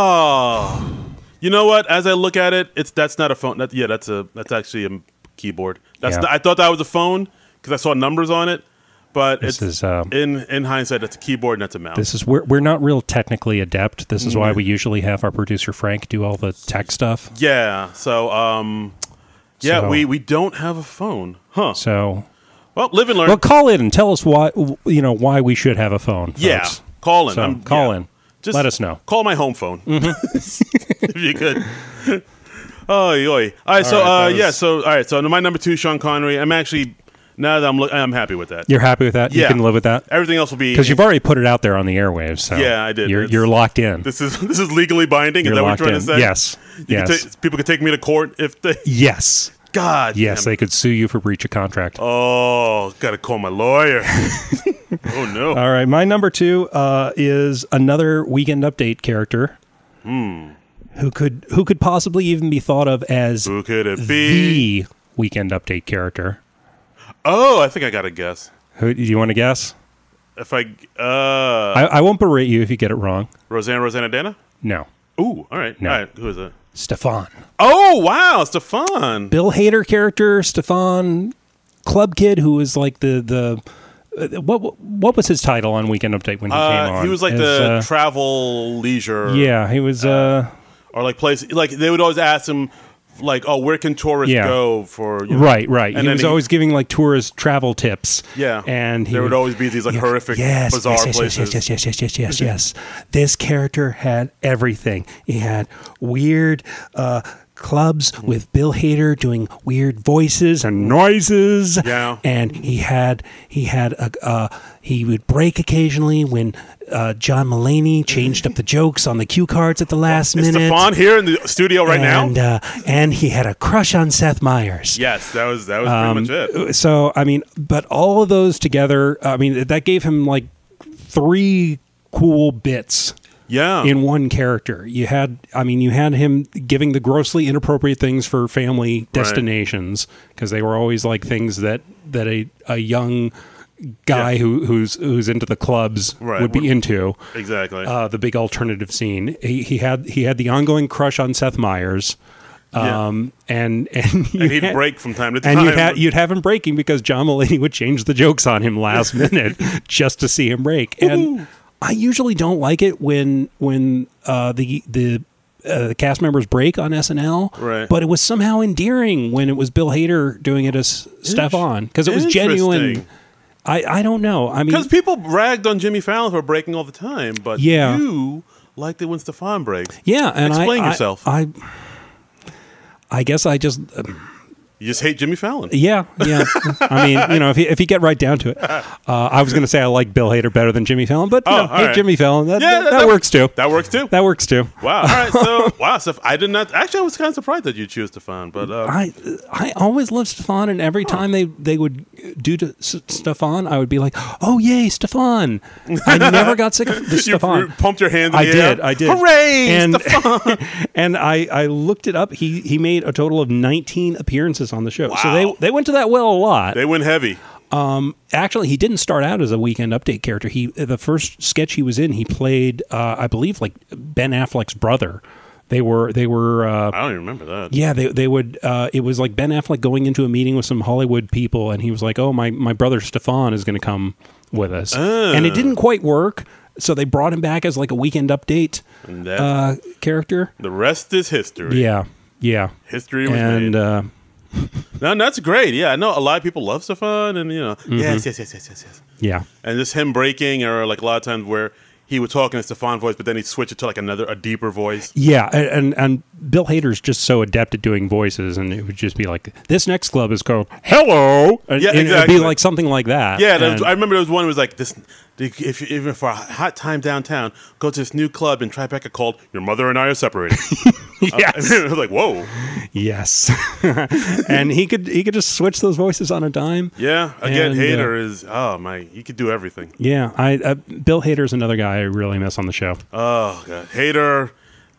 Oh, you know what? As I look at it, it's that's not a phone. That, yeah, that's a that's actually a keyboard. That's Yeah. not, I thought that was a phone because I saw numbers on it, but This it's is, um, in in hindsight, that's a keyboard and that's a mouse. This is we're we're not real technically adept. This is why we usually have our producer Frank do all the tech stuff. yeah. So um, yeah, So- we we don't have a phone, huh? So, Well, live and learn. well, call in and tell us why you know why we should have a phone. Folks. yeah, call in. So I'm- call yeah. in. Just Let us know. Call my home phone if you could. Oh, yoy. All right, so right, uh, that yeah, was- so all right, so my number two, Sean Connery. I'm actually now that I'm look, I'm happy with that. You're happy with that? You Yeah. can live with that Everything else will be because you've already put it out there on the airwaves. So Yeah, I did. You're It's- you're locked in. This is this is legally binding. You're is that what locked you're trying in. to say? Yes. You Yes. can ta- people could take me to court if they. Yes. God. Yes. damn They it. could sue you for breach of contract. Oh, gotta call my lawyer. Oh no. All right, my number two uh, is another Weekend Update character Hmm. who could who could possibly even be thought of as Who could it be? the Weekend Update character. Oh, I think I got a guess. Who do you want to guess? If I uh, I, I won't berate you if you get it wrong. Rosanna, Rosanna Dana. No, Ooh, all right. No. All right. Who is it? Stefan. Oh wow, Stefan. Bill Hader character, Stefan, club kid who was like the the uh, what what was his title on Weekend Update when he came Uh, on? he was like As, the uh, travel leisure. yeah, he was. Uh, Or like place like they would always ask him like, oh, where can tourists Yeah. go for you know? right, right. And he then was he- always giving like tourist travel tips. Yeah. and he there would always be these like Yeah, horrific, yes, bizarre yes, yes, places. Yes, yes, yes, yes, yes, yes, yes. This character had everything. He had weird uh, clubs with Bill Hader doing weird voices and noises. Yeah. and he had he had a uh, he would break occasionally when uh, John Mulaney changed up the jokes on the cue cards at the last Is minute. Stefan here in the studio right and, now? uh, and he had a crush on Seth Meyers. Yes, that was that was Um, pretty much it. So, I mean, but all of those together, I mean, that gave him like three cool bits Yeah. in one character. You had, I mean, you had him giving the grossly inappropriate things for family destinations because they were always like things that that a, a young guy Yeah. who who's who's into the clubs Right. would be Would- into. exactly. Uh, the big alternative scene. He, he had he had the ongoing crush on Seth Meyers. Yeah. Um, and and, you and he'd had- break from time to time. and you'd, ha- you'd have him breaking because John Mulaney would change the jokes on him last minute just to see him break. And I usually don't like it when when uh, the the uh, the cast members break on S N L. Right. But it was somehow endearing when it was Bill Hader doing it as Stefan because it was genuine. Interesting. I, I don't know. I mean, Because people ragged on Jimmy Fallon for breaking all the time, but Yeah. you liked it when Stefan breaks. yeah. And I- Explain I, yourself. I, I guess I just. Uh, You just hate Jimmy Fallon. Yeah, yeah. I mean, you know, if you, if you get right down to it, uh, I was going to say I like Bill Hader better than Jimmy Fallon, but you Oh, know, all hey, right. Jimmy Fallon, that, Yeah, that, that- that works too. That works too. That works too. Wow. All right. So, wow, Steph, I did not. Actually, I was kind of surprised that you choose Stefan, but uh, I I always loved Stefan, and every time they, they would do to S- Stefan, I would be like, oh yay, Stefan! I never got sick of the you Stefan. pumped your hands in I the did, air. I did. Hooray, And Stefan! and I, I looked it up. He he made a total of nineteen appearances on the show, so Wow. they they went to that well a lot. They went heavy. Actually, he didn't start out as a Weekend Update character. He the first sketch he was in, he played, uh, I believe, like Ben Affleck's brother. They were they were uh, I don't even remember that. yeah they they would uh, it was like Ben Affleck going into a meeting with some Hollywood people, and he was like, oh my my brother Stefan is going to come with us, and it didn't quite work. So they brought him back as like a Weekend Update And that, uh, character. the rest is history. Yeah, yeah, History was and made. uh, No, that's great. Yeah, I know a lot of people love Stefan, and you know, Mm-hmm. yes, yes, yes, yes, yes, yes. yeah. And just him breaking, or like a lot of times where he would talk in a Stefan voice, but then he'd switch it to like another, a deeper voice. Yeah, and, and and Bill Hader's just so adept at doing voices, and it would just be like, "This next club is called Hello." And, Yeah, and It'd exactly. be like something like that. Yeah, there And- was, I remember there was one that was like this. If you, even for a hot time downtown, go to this new club in Tribeca called "Your Mother and I Are Separated." yes, I was like, whoa, yes, and he could he could just switch those voices on a dime. yeah. Again, And, Hader is oh my, he could do everything. Yeah, I uh, Bill Hader's another guy I really miss on the show. Oh god, Hader.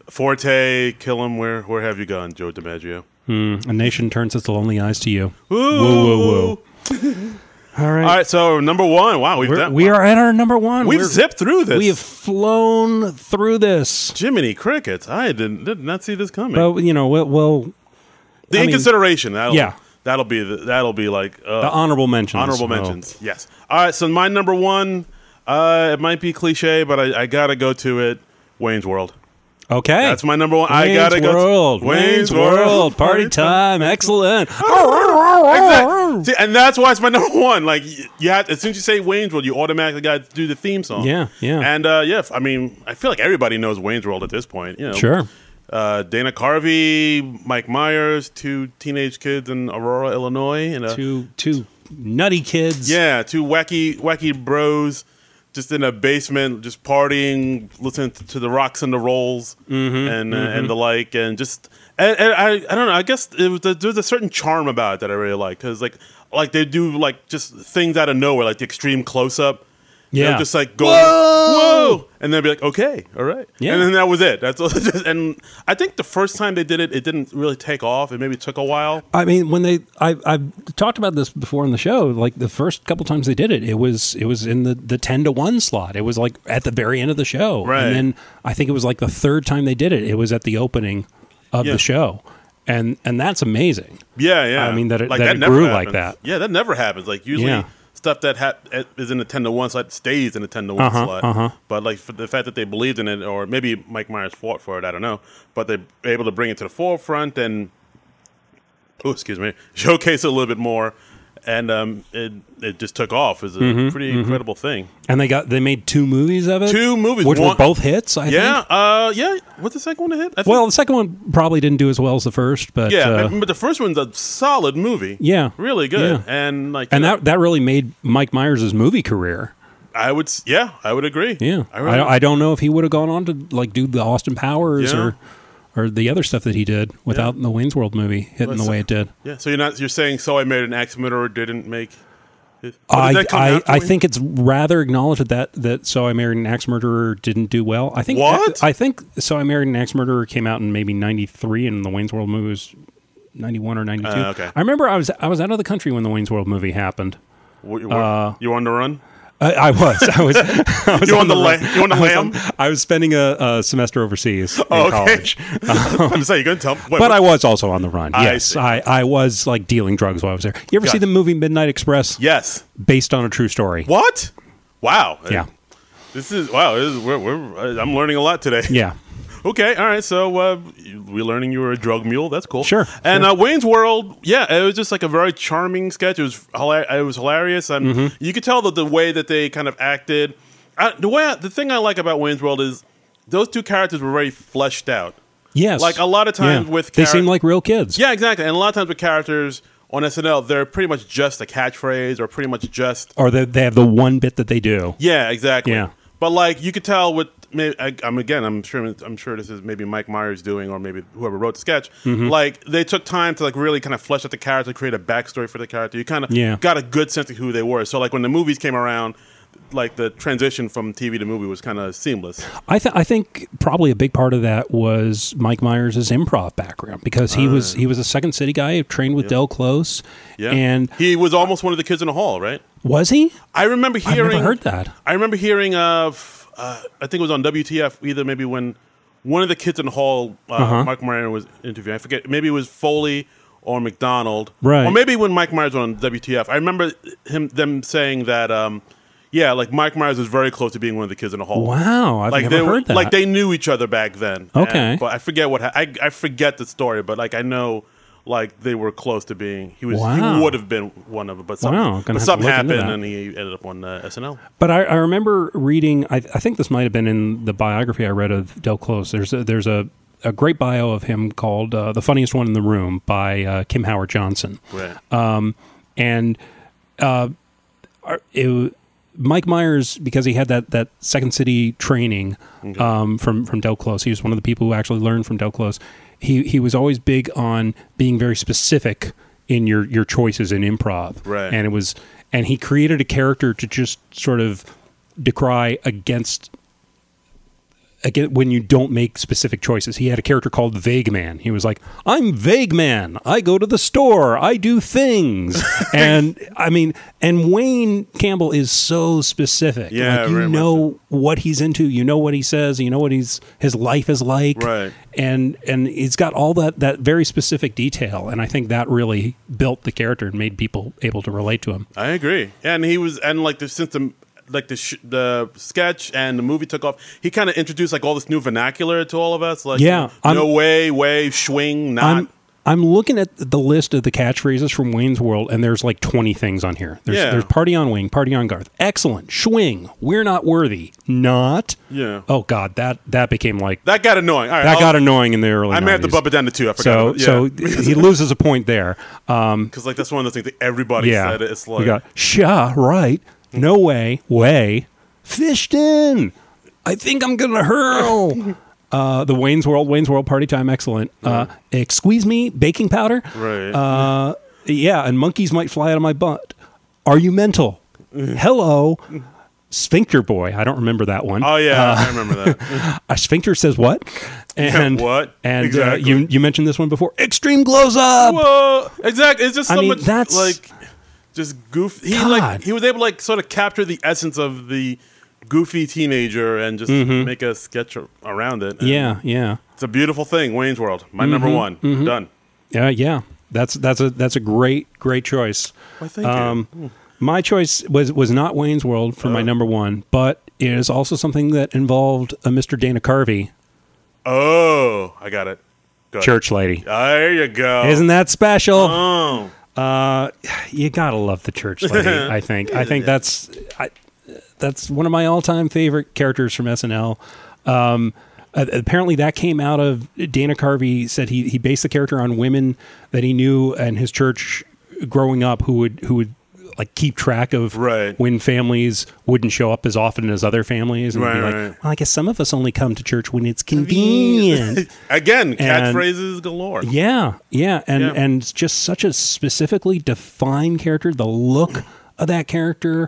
Forte, kill him. Where where have you gone, Joe DiMaggio? Mm, a nation turns its lonely eyes to you. Woo, whoa, whoa, whoa. All right. All right, so number one. Wow, we've We're, done, we are at our number one. We've We're, zipped through this. We have flown through this. Jiminy Crickets. I did, did not see this coming. But, you know, well, well the I in mean, consideration. That'll, yeah. That'll be the, that'll be like uh, the honorable mentions. honorable Oh. mentions. Yes. All right. So my number one. Uh, it might be cliche, but I, I gotta go to it. Wayne's World. Okay. That's my number one. Wayne's I gotta World. go. To Wayne's World. Party time. Excellent. Exactly. See, and that's why it's my number one. Like you have, as soon as you say Wayne's World, you automatically got to do the theme song. Yeah, yeah. And uh, yeah, I mean, I feel like everybody knows Wayne's World at this point. You know, Sure. Uh, Dana Carvey, Mike Myers, two teenage kids in Aurora, Illinois, and a, Two, two nutty kids. yeah, two wacky, wacky bros. Just in a basement, just partying, listening to the rocks and the rolls, Mm-hmm, and uh, and the like, and just and, and I I don't know. I guess it was a, there's a certain charm about it that I really like because like like they do like just things out of nowhere, like the extreme close up. Yeah. They'll just like go, whoa! whoa, and they'll be like, okay, all right, Yeah. and then that was it. That's all. And I think the first time they did it, it didn't really take off. It maybe took a while. I mean, when they, I, I've talked about this before in the show. Like the first couple times they did it, it was it was in the, the ten to one slot. It was like at the very end of the show, Right. and then I think it was like the third time they did it. It was at the opening of Yeah. the show, and and that's amazing. Yeah, yeah. I mean, that it- that it never grew like happens. that. Yeah, that never happens. Like usually. Yeah. Stuff that ha- is in the ten to one slot stays in the ten to one Uh-huh, slot. uh-huh. But like for the fact that they believed in it, or maybe Mike Myers fought for it, I don't know. But they're able to bring it to the forefront and, oh, excuse me, showcase it a little bit more, and um, it it just took off. It was a Mm-hmm, pretty incredible thing. And they got they made two movies of it. Two movies, which one- were both hits. I Yeah, think. uh, yeah. What's the second one to hit? I think- Well, the second one probably didn't do as well as the first, but yeah, uh, but the first one's a solid movie. Yeah. really good, Yeah. and like, and you know, that that really made Mike Myers' movie career. I would, s- yeah, I would agree. Yeah, I, I, really, I don't know if he would have gone on to like do the Austin Powers Yeah. or or the other stuff that he did without the Wayne's World movie hitting Well, the way it did. Yeah, so you're not you're saying So I Made an Axe Murderer didn't make. Or did I that come I, after I Wayne- think it's rather acknowledged that that So I Married an Axe Murderer didn't do well. I think What? I, think So I Married an Axe Murderer came out in maybe ninety-three, and the Wayne's World movie was ninety-one or ninety-two. Uh, okay. I remember I was I was out of the country when the Wayne's World movie happened. W- w- uh, you on the run? I, I was. I was. I was You on the run. la- you on the I was lamb? I was spending a, a semester overseas in Oh, okay. college. I'm saying you couldn't tell. Wait, But what- I was also on the run. I Yes, see. I, I was like dealing drugs while I was there. You ever see Gotcha. the movie Midnight Express? yes. Based on a true story. What? Wow. Yeah. This is wow. This is, we're, we're, I'm learning a lot today. Yeah. Okay. All right. So uh, we're learning you were a drug mule. That's cool. Sure, And sure. Uh, Wayne's World. Yeah, it was just like a very charming sketch. It was hila- it was hilarious, and Mm-hmm. you could tell that the way that they kind of acted. I, the way I, the thing I like about Wayne's World is those two characters were very fleshed out. Yes. Like a lot of times Yeah. with they charac- seem like real kids. Yeah, exactly. And a lot of times with characters on S N L, they're pretty much just a catchphrase or pretty much just Or they, they have the one bit that they do. yeah, exactly. Yeah. But like you could tell with maybe, I, I'm again, I'm sure I'm sure this is maybe Mike Myers doing or maybe whoever wrote the sketch. Mm-hmm. Like they took time to like really kind of flesh out the character, create a backstory for the character. You kind of Yeah. got a good sense of who they were. So like when the movies came around, like the transition from T V to movie was kind of seamless. I, th- I think probably a big part of that was Mike Myers' improv background because he was he was a Second City guy, trained with Del Close. Yeah, And he was almost one of the kids in the hall, right? was he? I remember I've hearing. never heard that. I remember hearing of. Uh, I think it was on W T F. Either maybe when one of the kids in the hall, uh, Uh-huh. Mike Myers was interviewing. I forget. Maybe it was Foley or McDonald, Right. Or maybe when Mike Myers was on W T F. I remember him them saying that. Um, yeah, like Mike Myers was very close to being one of the kids in the hall. Wow, I've like never they were, heard that. Like they knew each other back then. Okay. And- but I forget what ha- I I forget the story, but like I know. Like they were close to being, he was. Wow. He would have been one of them, but something, Wow, gonna but have to something look into happened, that. and he ended up on uh, S N L. But I, I remember reading. I, I think this might have been in the biography I read of Del Close. There's a, there's a, a great bio of him called uh, "The Funniest One in the Room" by uh, Kim Howard Johnson. Right. Um, and uh, it, Mike Myers, because he had that, that Second City training um, from from Del Close, he was one of the people who actually learned from Del Close. He he was always big on being very specific in your, your choices in improv, Right. And it was and he created a character to just sort of decry against again, when you don't make specific choices. He had a character called Vague Man. He was like, I'm Vague Man. I go to the store. I do things. And I mean, and Wayne Campbell is so specific. Yeah, like, you very know much what he's into. You know what he says. You know what he's his life is like. Right. And and he's got all that that very specific detail. And I think that really built the character and made people able to relate to him. I agree. And he was, and like the since the like the sh- the sketch and the movie took off, he kind of introduced like all this new vernacular to all of us. Like, Yeah, no I'm- way, way, swing, not. I'm I'm looking at the list of the catchphrases from Wayne's World, and there's like twenty things on here. There's, Yeah. there's party on Wing, party on Garth, excellent, swing, we're not worthy, not. Yeah. Oh God, that that became like That got annoying. All right, that I'll- got annoying in the early. I may have to nineties. bump it down to two. I forgot. So about, yeah. so he loses a point there. Um, Because like that's one of the things that everybody yeah, said. It's like we got sha right, no way, way, fished in. I think I'm gonna hurl. Uh, the Wayne's World, Wayne's World Party Time, excellent. Uh, Squeeze me, baking powder. Right. Uh, yeah, and monkeys might fly out of my butt. Are you mental? Hello, Sphincter Boy. I don't remember that one. oh yeah, I remember that. A sphincter says what? And what? And Exactly. uh, you you mentioned this one before. Extreme glows up. Whoa, exactly. It's just so I mean, much that's- like just goof. He God. like he was able to like sort of capture the essence of the goofy teenager and just make a sketch a- around it. And Mm-hmm. Yeah, yeah, it's a beautiful thing. Wayne's World, my number Mm-hmm. one, done. yeah, yeah. That's that's a that's a great great choice. Well, thank you. Um, my choice was was not Wayne's World for my number one, but it is also something that involved a Mister Dana Carvey, Oh, I got it. Go ahead. church lady. There you go. Isn't that special? Oh, Uh, you gotta love the church lady. I think. I think that's I, that's one of my all-time favorite characters from S N L. Um, uh, apparently, that came out of Dana Carvey said he he based the character on women that he knew in his church growing up who would who would like keep track of Right. when families wouldn't show up as often as other families, and Right, be like, right. well, I guess some of us only come to church when it's convenient. again, And- catchphrases galore. Yeah, yeah, and Yeah. and it's just such a specifically defined character. The look of that character,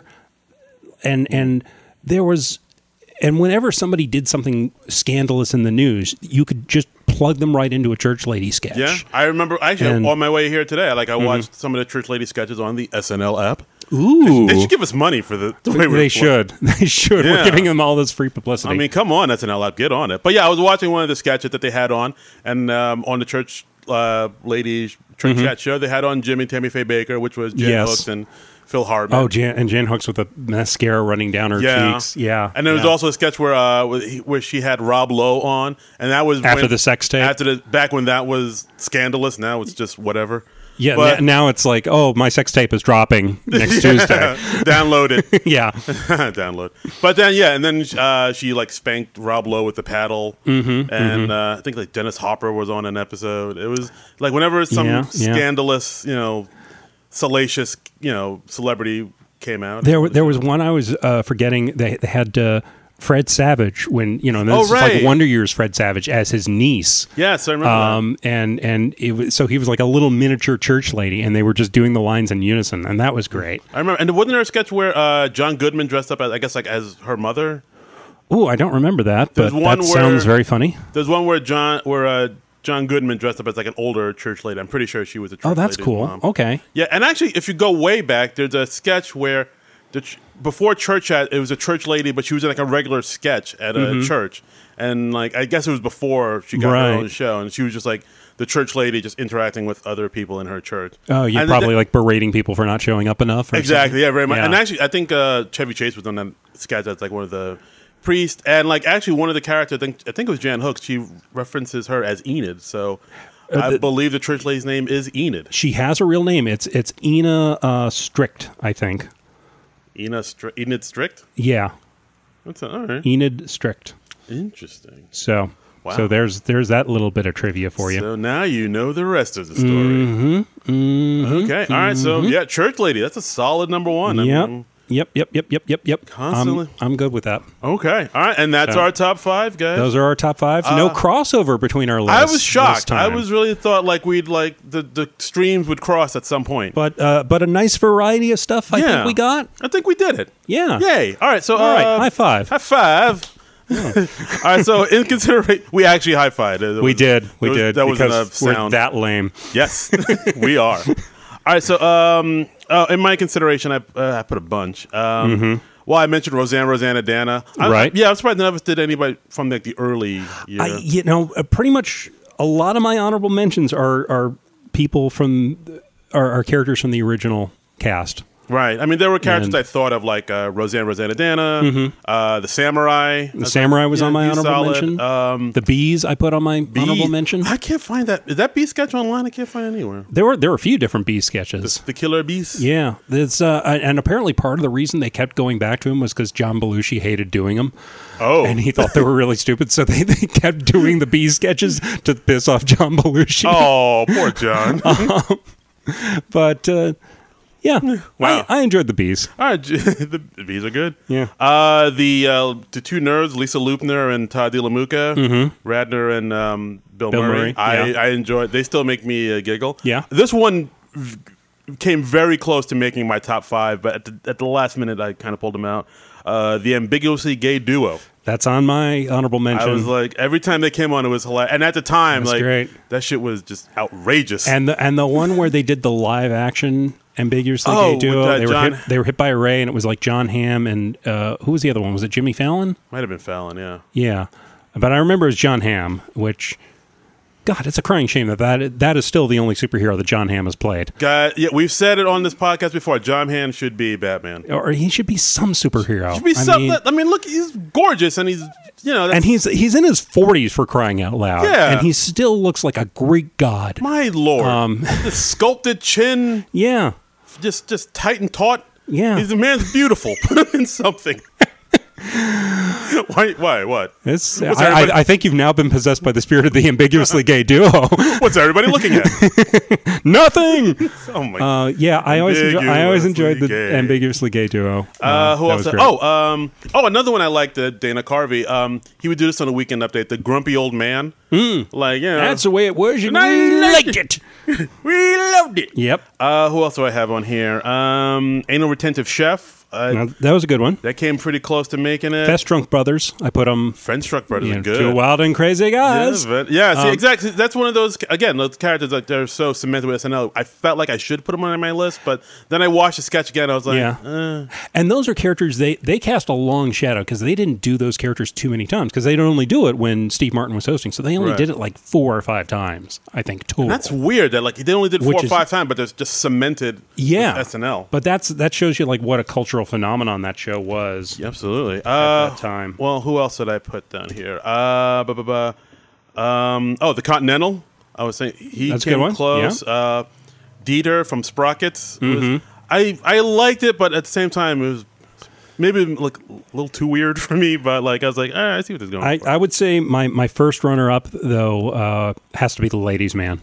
and and there was, and whenever somebody did something scandalous in the news, you could just plug them right into a church lady sketch. Yeah, I remember actually And- Mm-hmm. on my way here today. Like I watched some of the church lady sketches on the S N L app. Ooh, They should give us money for the. the way we're- they should. They should. We're Yeah. giving them all this free publicity. I mean, come on, S N L app, get on it. But yeah, I was watching one of the sketches that they had on, and um, on the church uh, lady church chat show, they had on Jimmy Tammy Faye Baker, which was Jen Mm-hmm. Yes. Hooks and Phil Hartman. oh, Jan, and Jan Hooks with the mascara running down her yeah, cheeks. Yeah, And there was yeah. also a sketch where uh, where he- where she had Rob Lowe on, and that was After when- the sex tape? After the back when that was scandalous. Now it's just whatever. yeah. but- n- now it's like, oh, my sex tape is dropping next Tuesday. Download it. Yeah. Download. But then, yeah, and then uh, she like spanked Rob Lowe with the paddle, mm-hmm, and Uh, I think like Dennis Hopper was on an episode. It was like whenever some Yeah, yeah. scandalous, you know, salacious, you know, celebrity came out. There, there was one I was uh, forgetting. They, they had uh, Fred Savage when you know. And this Oh, is like right. Wonder Years Fred Savage as his niece. Yes, I remember Um, and and it was, so he was like a little miniature church lady, and they were just doing the lines in unison, and that was great. that. I remember. And wasn't there a sketch where uh, John Goodman dressed up as, I guess, like as her mother? Ooh, I don't remember that, There's but one that where- sounds very funny. There's one where John, where uh, John Goodman dressed up as like an older church lady. I'm pretty sure she was a church Oh, that's lady's cool. mom. Okay. Yeah, and actually, if you go way back, there's a sketch where the ch- before church had it was a church lady, but she was in like a regular sketch at a church, and like I guess it was before she got Mm-hmm. Right. her own show, and she was just like the church lady, just interacting with other people in her church. Oh, yeah, And probably th- like berating people for not showing up enough. Or exactly, something. yeah, very much. Yeah. And actually, I think uh, Chevy Chase was on that sketch as like one of the priests, and like actually one of the characters, I think I think it was Jan Hooks. She references her as Enid, so. I the- believe the church lady's name is Enid. She has a real name. It's it's Ina uh, Strict, I think. Enid, Stri- Enid Strict? Yeah, That's all right. Enid Strict. Interesting. So, Wow. so there's there's that little bit of trivia for you. So now you know the rest of the story. Mm-hmm, mm-hmm, Okay. All right. So yeah, church lady. That's a solid number one. I Yep. mean, Yep, yep, yep, yep, yep, yep. Constantly. I'm, I'm good with that. okay. All right. And that's So- our top five, guys. Those are our top five. No crossover between our lists. Uh, I was this shocked. I time. was really thought like we'd like the, the streams would cross at some point. but uh, but a nice variety of stuff. I Yeah. think we got. I think we did it. Yeah. Yay. All right. So All right. uh, High five. High five. All right, so in consideration, we actually high-fived. We did. We was, did. That was enough because we're sound. that lame. Yes, we are. All right, so um, uh, in my consideration, I, uh, I put a bunch. Um, Mm-hmm. Well, I mentioned Roseanne, Rosanna, Dana. I, Right. I, yeah, I'm surprised none of us did anybody from like the early year. I, you know, uh, pretty much a lot of my honorable mentions are are people from are, are characters from the original cast. Right. I mean, there were characters And- I thought of, like uh, Roseanne, Rosanna, Dana, uh, the Samurai. The Samurai was on my he's honorable solid. mention. Um, The Bees I put on my Bee- honorable mention. I can't find that. Is that Bee sketch online? I can't find it anywhere. There were there were a few different Bee sketches. The Killer Bees? Yeah, it's uh, and apparently part of the reason they kept going back to him was because John Belushi hated doing them, Oh. and he thought they were really stupid. So they, they kept doing the Bee sketches to piss off John Belushi. Oh, poor John. But uh, yeah, Wow. I, I enjoyed the Bees. All right, the bees are good. Yeah. Uh, the uh, the two nerds, Lisa Lupner and Todd DeLaMucca, mm-hmm. Radner and um, Bill, Bill Murray. Murray, I, yeah. I enjoyed. They still make me uh, giggle. Yeah. This one v- came very close to making my top five, but at the, at the last minute, I kind of pulled them out. Uh, the ambiguously gay duo. That's on my honorable mention. I was like, every time they came on, it was hilarious. And at the time, That's like great. that shit was just outrageous. and the and the one where they did the live action ambiguously Oh, gay duo. with, uh, they were John- hit, they were hit by a ray, and it was like John Hamm and uh, who was the other one? Was it Jimmy Fallon? Might have been Fallon, yeah. Yeah, but I remember it was John Hamm, which, God, it's a crying shame that that, that is still the only superhero that John Hamm has played. God, yeah, we've said it on this podcast before. John Hamm should be Batman. Or he should be some superhero. Should be I something. mean, I mean, look, he's gorgeous, and he's you know, that's, and he's he's in his forties for crying out loud. Yeah. And he still looks like a Greek god. my lord, Um, the sculpted chin, Yeah. just just tight and taut. Yeah. he's the man's beautiful. Put him in something. Why? Why? What? It's, What's I, everybody- I, I think you've now been possessed by the spirit of the ambiguously gay duo. What's everybody looking at? Nothing. Oh my. Uh, yeah, I always enjoy, I always enjoyed the Ambiguously gay. ambiguously gay duo. Uh, who that else? was great. Oh, um, oh, another one I liked, uh, Dana Carvey. Um, he would do this on a weekend update. The grumpy old man, like you know, That's the way it was, and And I we liked liked it. we loved it. Yep, Uh, who else do I have on here? Um, Anal Retentive Chef. Uh, Now, that was a good one. that came pretty close to making it. Fest Drunk Brothers. I put them. French Truck Brothers You are know, good. two wild and crazy guys. Yeah, but- yeah, see, Um, exactly. That's one of those, again, those characters that they're so cemented with S N L. I felt like I should put them on my list, but then I watched the sketch again. I was like, Yeah. eh. And those are characters they they cast a long shadow because they didn't do those characters too many times because they'd only do it when Steve Martin was hosting. So they only Right. did it like four or five times, I think, total. That's weird that like they only did four Which or is- five times, but there's just cemented yeah, with S N L. But that's that shows you like what a cultural phenomenon that show was. Yeah, absolutely. Uh, that time. Well, who else did I put down here? Uh, bu- bu- bu- um, oh, the Continental. I was saying he That's a good came one. close. Uh, Dieter from Sprockets. was- Mm-hmm. I I liked it, but at the same time, it was maybe like a little too weird for me. But like I was like, all right, I see what this is going. I, for. I would say my, my first runner up though uh, has to be the Ladies Man.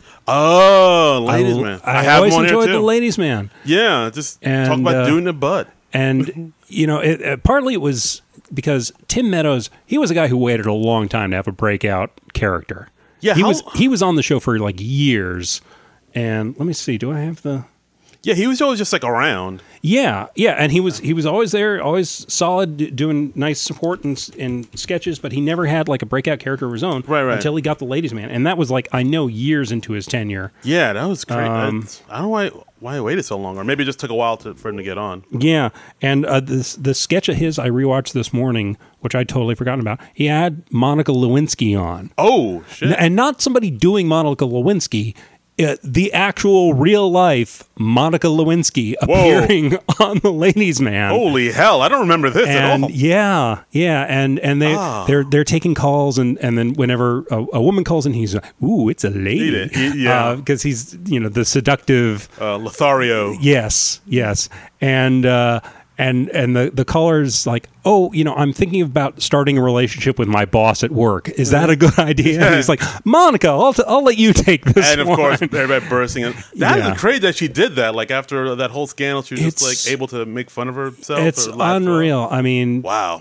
Oh, ladies, man. I, have always him on here, enjoyed too. the Ladies Man. Yeah, just talk And, about uh, doing the butt. And, you know, it, uh, partly it was because Tim Meadows, he was a guy who waited a long time to have a breakout character. Yeah, he how- was he was on the show for like years. And let me see, do I have the Yeah, he was always just like around. Yeah, yeah, and he was he was always there, always solid, d- doing nice support and in sketches, but he never had like a breakout character of his own Right, right. until he got the Ladies Man, and that was like I know years into his tenure. Yeah, that was great. Um, That's- I don't know why why I waited so long, or maybe it just took a while to, for him to get on. Yeah, and uh, this the sketch of his I rewatched this morning, which I'd totally forgotten about. He had Monica Lewinsky on, Oh shit! N- and not somebody doing Monica Lewinsky. Uh, the actual real life Monica Lewinsky appearing on the Ladies Man. Holy hell! I don't remember this at And all. yeah, yeah, and and they Ah. they're they're taking calls, and and then whenever a, a woman calls in, he's like, "Ooh, it's a lady," Lady, y- yeah. because he's you know the seductive. Uh, Lothario. Yes, yes, and uh, and and the the caller's like, "Oh, you know, I'm thinking about starting a relationship with my boss at work. Is that a good idea?" And he's like, "Monica, I'll t- I'll let you take this." And of one." course, everybody bursting in. That Yeah. is crazy that she did that. Like after that whole scandal, she was just It's- like able to make fun of herself. it's or laugh. unreal. I mean, Wow.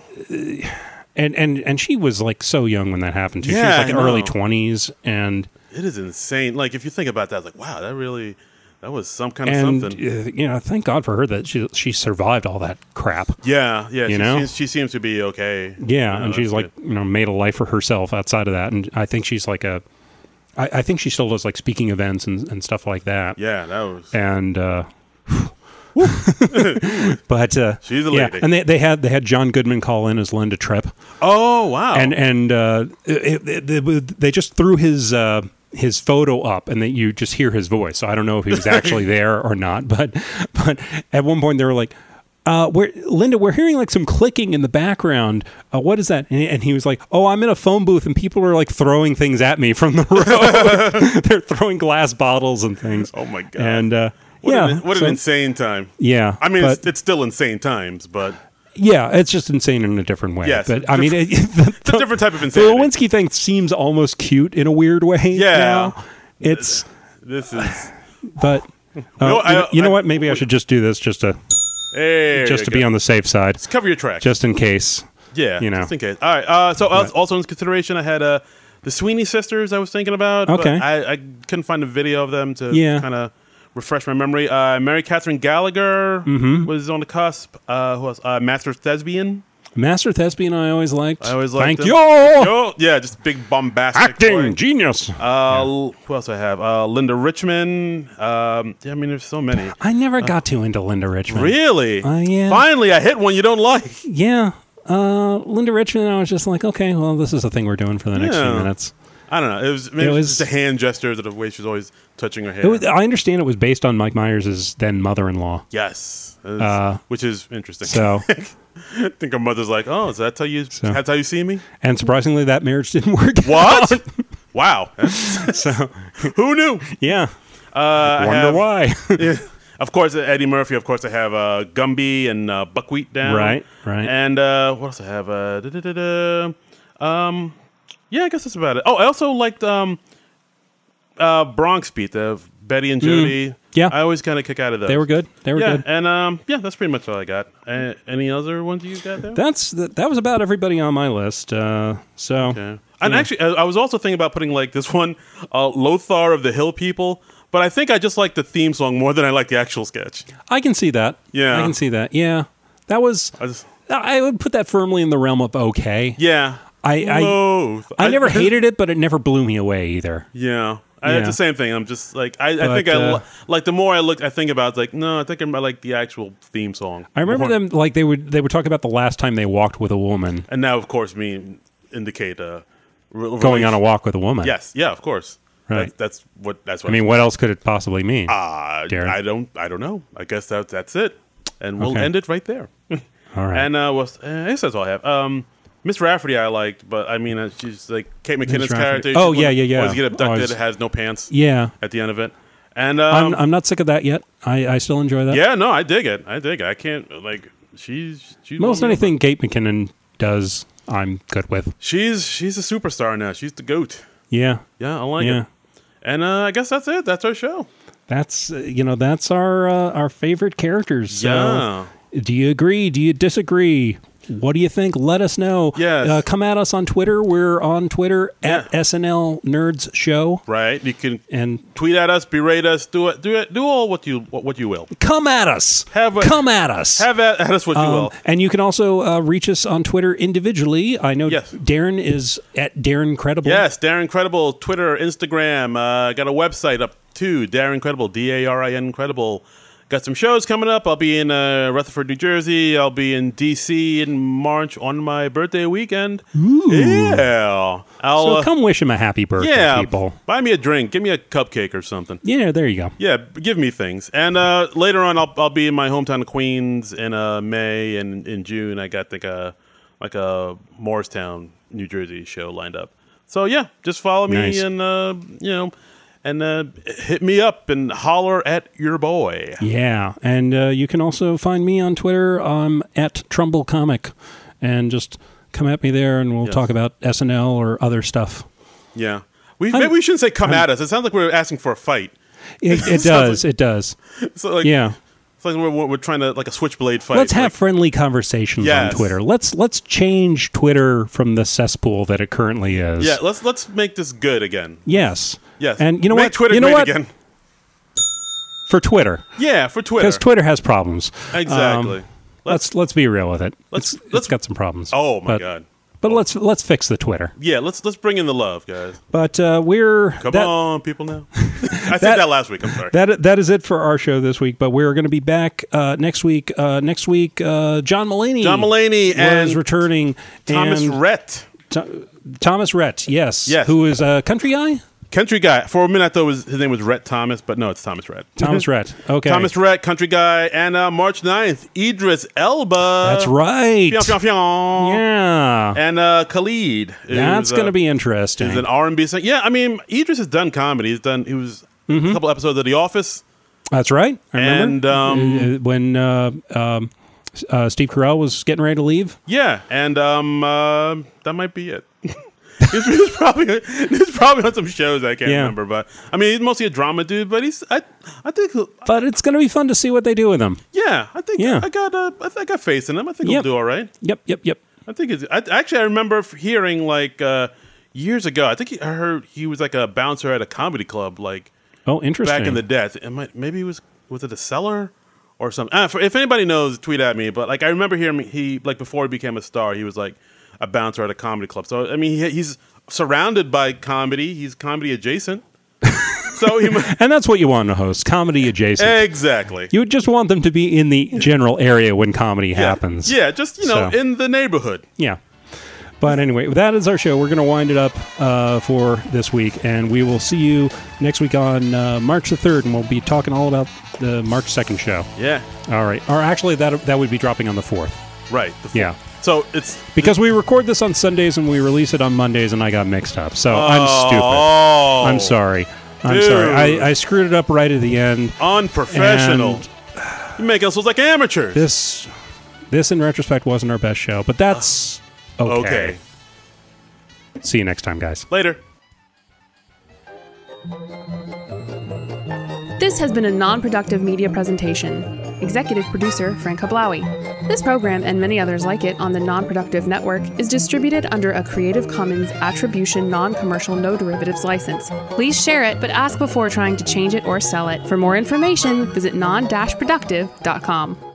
and and and she was like so young when that happened too. Yeah, she was like I early know. twenties, and It is insane. Like if you think about that, it's like wow, that really that was some kind of and something. uh, you know, thank God for her that she she survived all that crap. Yeah, yeah. You she, know? she, she seems to be okay. Yeah, You know, and she's that's like, good. you know, made a life for herself outside of that, and I think she's like a, I, I think she still does like speaking events and, and stuff like that. Yeah, that was. And uh, but uh, She's a yeah, lady. and they they had they had John Goodman call in as Linda Tripp, Oh wow. and and uh, it, it, it, they just threw his. Uh, his photo up and that you just hear his voice. So I don't know if he was actually there or not, but but at one point they were like, uh, we're, Linda, we're hearing like some clicking in the background. Uh, what is that? And he, and he was like, oh, I'm in a phone booth and people are like throwing things at me from the road. They're throwing glass bottles and things. Oh my God. And uh, what yeah, an, what so- an insane time. yeah. I mean, but, it's, it's still insane times, but yeah, it's just insane in a different way. Yes, but it's I mean, it, the, it's a different type of the insanity. Lewinsky thing seems almost cute in a weird way. Yeah. now. It's. This is But uh, No, you, I- know, you know I- what? Maybe I should just do this just to there just you to go. be on the safe side, Just cover your tracks. just in case. yeah, you know. just in case. All right. Uh, so uh, also in consideration, I had uh, the Sweeney sisters. I was thinking about. but Okay. I, I couldn't find a video of them to Yeah. kind of refresh my memory. Uh, Mary Catherine Gallagher Mm-hmm. was on the cusp. Uh, who else? Uh, Master Thespian. Master Thespian, I always liked. I always liked Thank him. you. Oh, yeah, just big bombastic Acting boy. genius. Uh, Who else I have? Uh, Linda Richmond. Um, yeah, I mean, there's so many. I never got too into Linda Richmond. Really? Uh, yeah. Finally, I hit one you don't like. Yeah. Uh, Linda Richmond, I was just like, okay, well, this is a thing we're doing for the next Yeah. few minutes. I don't know. It was maybe It it was- was just a hand gesture, the way she's always touching her hair. It was, I understand it was based on Mike Myers' then mother-in-law. yes, It was- Uh, which is interesting. So, I think her mother's like, "Oh, is that how you? So- That's how you see me? and surprisingly, that marriage didn't work. What? out. Wow. So, Who knew? yeah. Uh, I Wonder have- why. Yeah. Of course, Eddie Murphy. Of course, I have uh, Gumby and uh, Buckwheat down. Right, right. And uh, what else I have? Uh, da-da-da-da. Um, yeah, I guess that's about it. Oh, I also liked um, uh, Bronx Beat, the Betty and Jody. Mm. Yeah. I always kind of kick out of those. They were good. They were yeah, good. and um, yeah, that's pretty much all I got. Uh, any other ones you got there? That's that, that was about everybody on my list. Uh, so Okay. And actually, I I was also thinking about putting like this one, uh, Lothar of the Hill People. But I think I just like the theme song more than I like the actual sketch. I can see that. Yeah. I can see that. Yeah, that was. I just, I would put that firmly in the realm of okay. yeah. I I, Loth. I never hated it, but it never blew me away either. Yeah. I, Yeah. It's the same thing. I'm just like I, I But, think I uh, li- like the more I look, I think about it, it's like no, I think I like the actual theme song. I remember more. them like they would they would talk about the last time they walked with a woman, and now of course me indicate uh, re- going on a relation- walk with a woman. Yes, yeah, of course. Right. That's, that's what. That's what I mean, what else could it possibly mean? Uh, Darren? I don't. I don't know. I guess that that's it, and we'll Okay. end it right there. All right. And uh, well, I guess that's all I have. Um, Miss Rafferty, I liked, but I mean, uh, she's like Kate McKinnon's Rafferty. character. Oh, She yeah, was- yeah, yeah. Always get abducted. Always- has no pants yeah, at the end of it. And I'm um, I'm not sick of that yet. I, I still enjoy that. yeah, no, I dig it. I dig it. I can't like she's she's Most won me anything over. Kate McKinnon does, I'm good with. She's she's a superstar now. She's the goat. Yeah, Yeah, I like yeah. it. And uh, I guess that's it. That's our show. That's uh, you know that's our uh, our favorite characters. So Yeah. do you agree? Do you disagree? What do you think? Let us know. Yes. Uh, come at us on Twitter. We're on Twitter Yeah. at S N L Nerds Show. Right. You can And tweet at us, berate us, do it, do it, do all what you what, what you will. come at us. Have a- come at us. Have at, at us what you Um, will. and you can also uh, reach us on Twitter individually. I know Yes. Darren is at Darren Credible. Yes, Darren Credible, Twitter, Instagram. Uh, got a website up too, Darren Credible, D A R I N Credible. Got some shows coming up. I'll be in uh, Rutherford, New Jersey. I'll be in D C in March on my birthday weekend. Yeah. I'll, So uh, come wish him a happy birthday, yeah, people. buy me a drink. Give me a cupcake or something. Yeah, there you go. Yeah, b- give me things. And uh, later on, I'll I'll be in my hometown of Queens in uh, May, and in June I got like a like a Morristown, New Jersey show lined up. So yeah, just follow me Nice. and uh, you know, and uh, hit me up and holler at your boy. Yeah, and uh, you can also find me on Twitter. I'm at Trumbull Comic, and just come at me there, and we'll Yes. talk about S N L or other stuff. Yeah, we maybe we shouldn't say come at us. It sounds like we're asking for a fight. It, it Sounds does. It does. So like Yeah. it's like we're, we're trying to like a switchblade fight. Let's have like, friendly conversations Yes. on Twitter. Let's let's change Twitter from the cesspool that it currently is. yeah. Let's let's make this good again. Yes. Yes. And you know Make what? Twitter you know great what? again. for Twitter. Yeah, for Twitter. Because Twitter has problems. Exactly. Um, let's let's be real with it. Let's- It's, let's- it's got some problems. Oh my but, god. But let's let's fix the Twitter. Yeah, let's let's bring in the love, guys. But uh, we're Come that, on, people now. I said that last week. I'm sorry. That that is it for our show this week. But we're going to be back uh, next week. Uh, next week, uh, John Mulaney. John Mulaney was and returning. Thomas and Rhett. Th- Thomas Rhett, yes, Yes. who is a country guy. Country guy. For a minute, I thought it was, his name was Rhett Thomas, but no, it's Thomas Rhett. Thomas Rhett. Okay. Thomas Rhett, country guy. And uh, March ninth, Idris Elba. That's right. Fion, fion, fion. Yeah. And uh, Khalid. That's going to uh, be interesting. He's an R and B singer. Yeah, I mean, Idris has done comedy. He's done, he was Mm-hmm. a couple episodes of The Office. That's right. I remember. And, um, Uh, when uh, um, uh, Steve Carell was getting ready to leave. Yeah, and um, uh, that might be it. he's, he's probably he's probably on some shows I can't Yeah. remember, but I mean, he's mostly a drama dude. But he's I I think he'll- But it's going to be fun to see what they do with him. yeah, I think Yeah. I got uh, I think I got faith in him. I think Yep. he'll do all right. Yep, yep, yep. I think it's I, actually I remember f- hearing like uh, years ago. I think he, I heard he was like a bouncer at a comedy club like Oh, interesting. back in the day. It might, maybe it was was it a Cellar or something. Ah, for, if anybody knows, tweet at me. But like I remember hearing he like before he became a star, he was like a bouncer at a comedy club. So I mean, he, he's surrounded by comedy. He's comedy adjacent. so he might, And that's what you want in a host, comedy adjacent. exactly. You would just want them to be in the general area when comedy yeah. happens. Yeah, just you know, So. in the neighborhood. Yeah. But anyway, that is our show. We're going to wind it up uh, for this week, and we will see you next week on uh, March the third, and we'll be talking all about the March second show. Yeah, All right. Or actually, that that would be dropping on the fourth. right. The, Yeah. So it's Because we record this on Sundays and we release it on Mondays, and I got mixed up. So I'm stupid. Oh, I'm sorry. I'm Dude. sorry. I, I screwed it up right at the end. unprofessional. And You make us look like amateurs. This, this in retrospect, wasn't our best show, but that's okay. okay. See you next time, guys. Later. This has been a non-productive media presentation. Executive producer, Frank Hablawi. This program and many others like it on the Non-Productive Network is distributed under a Creative Commons Attribution Non-Commercial No Derivatives license. Please share it, but ask before trying to change it or sell it. For more information, visit non dash productive dot com.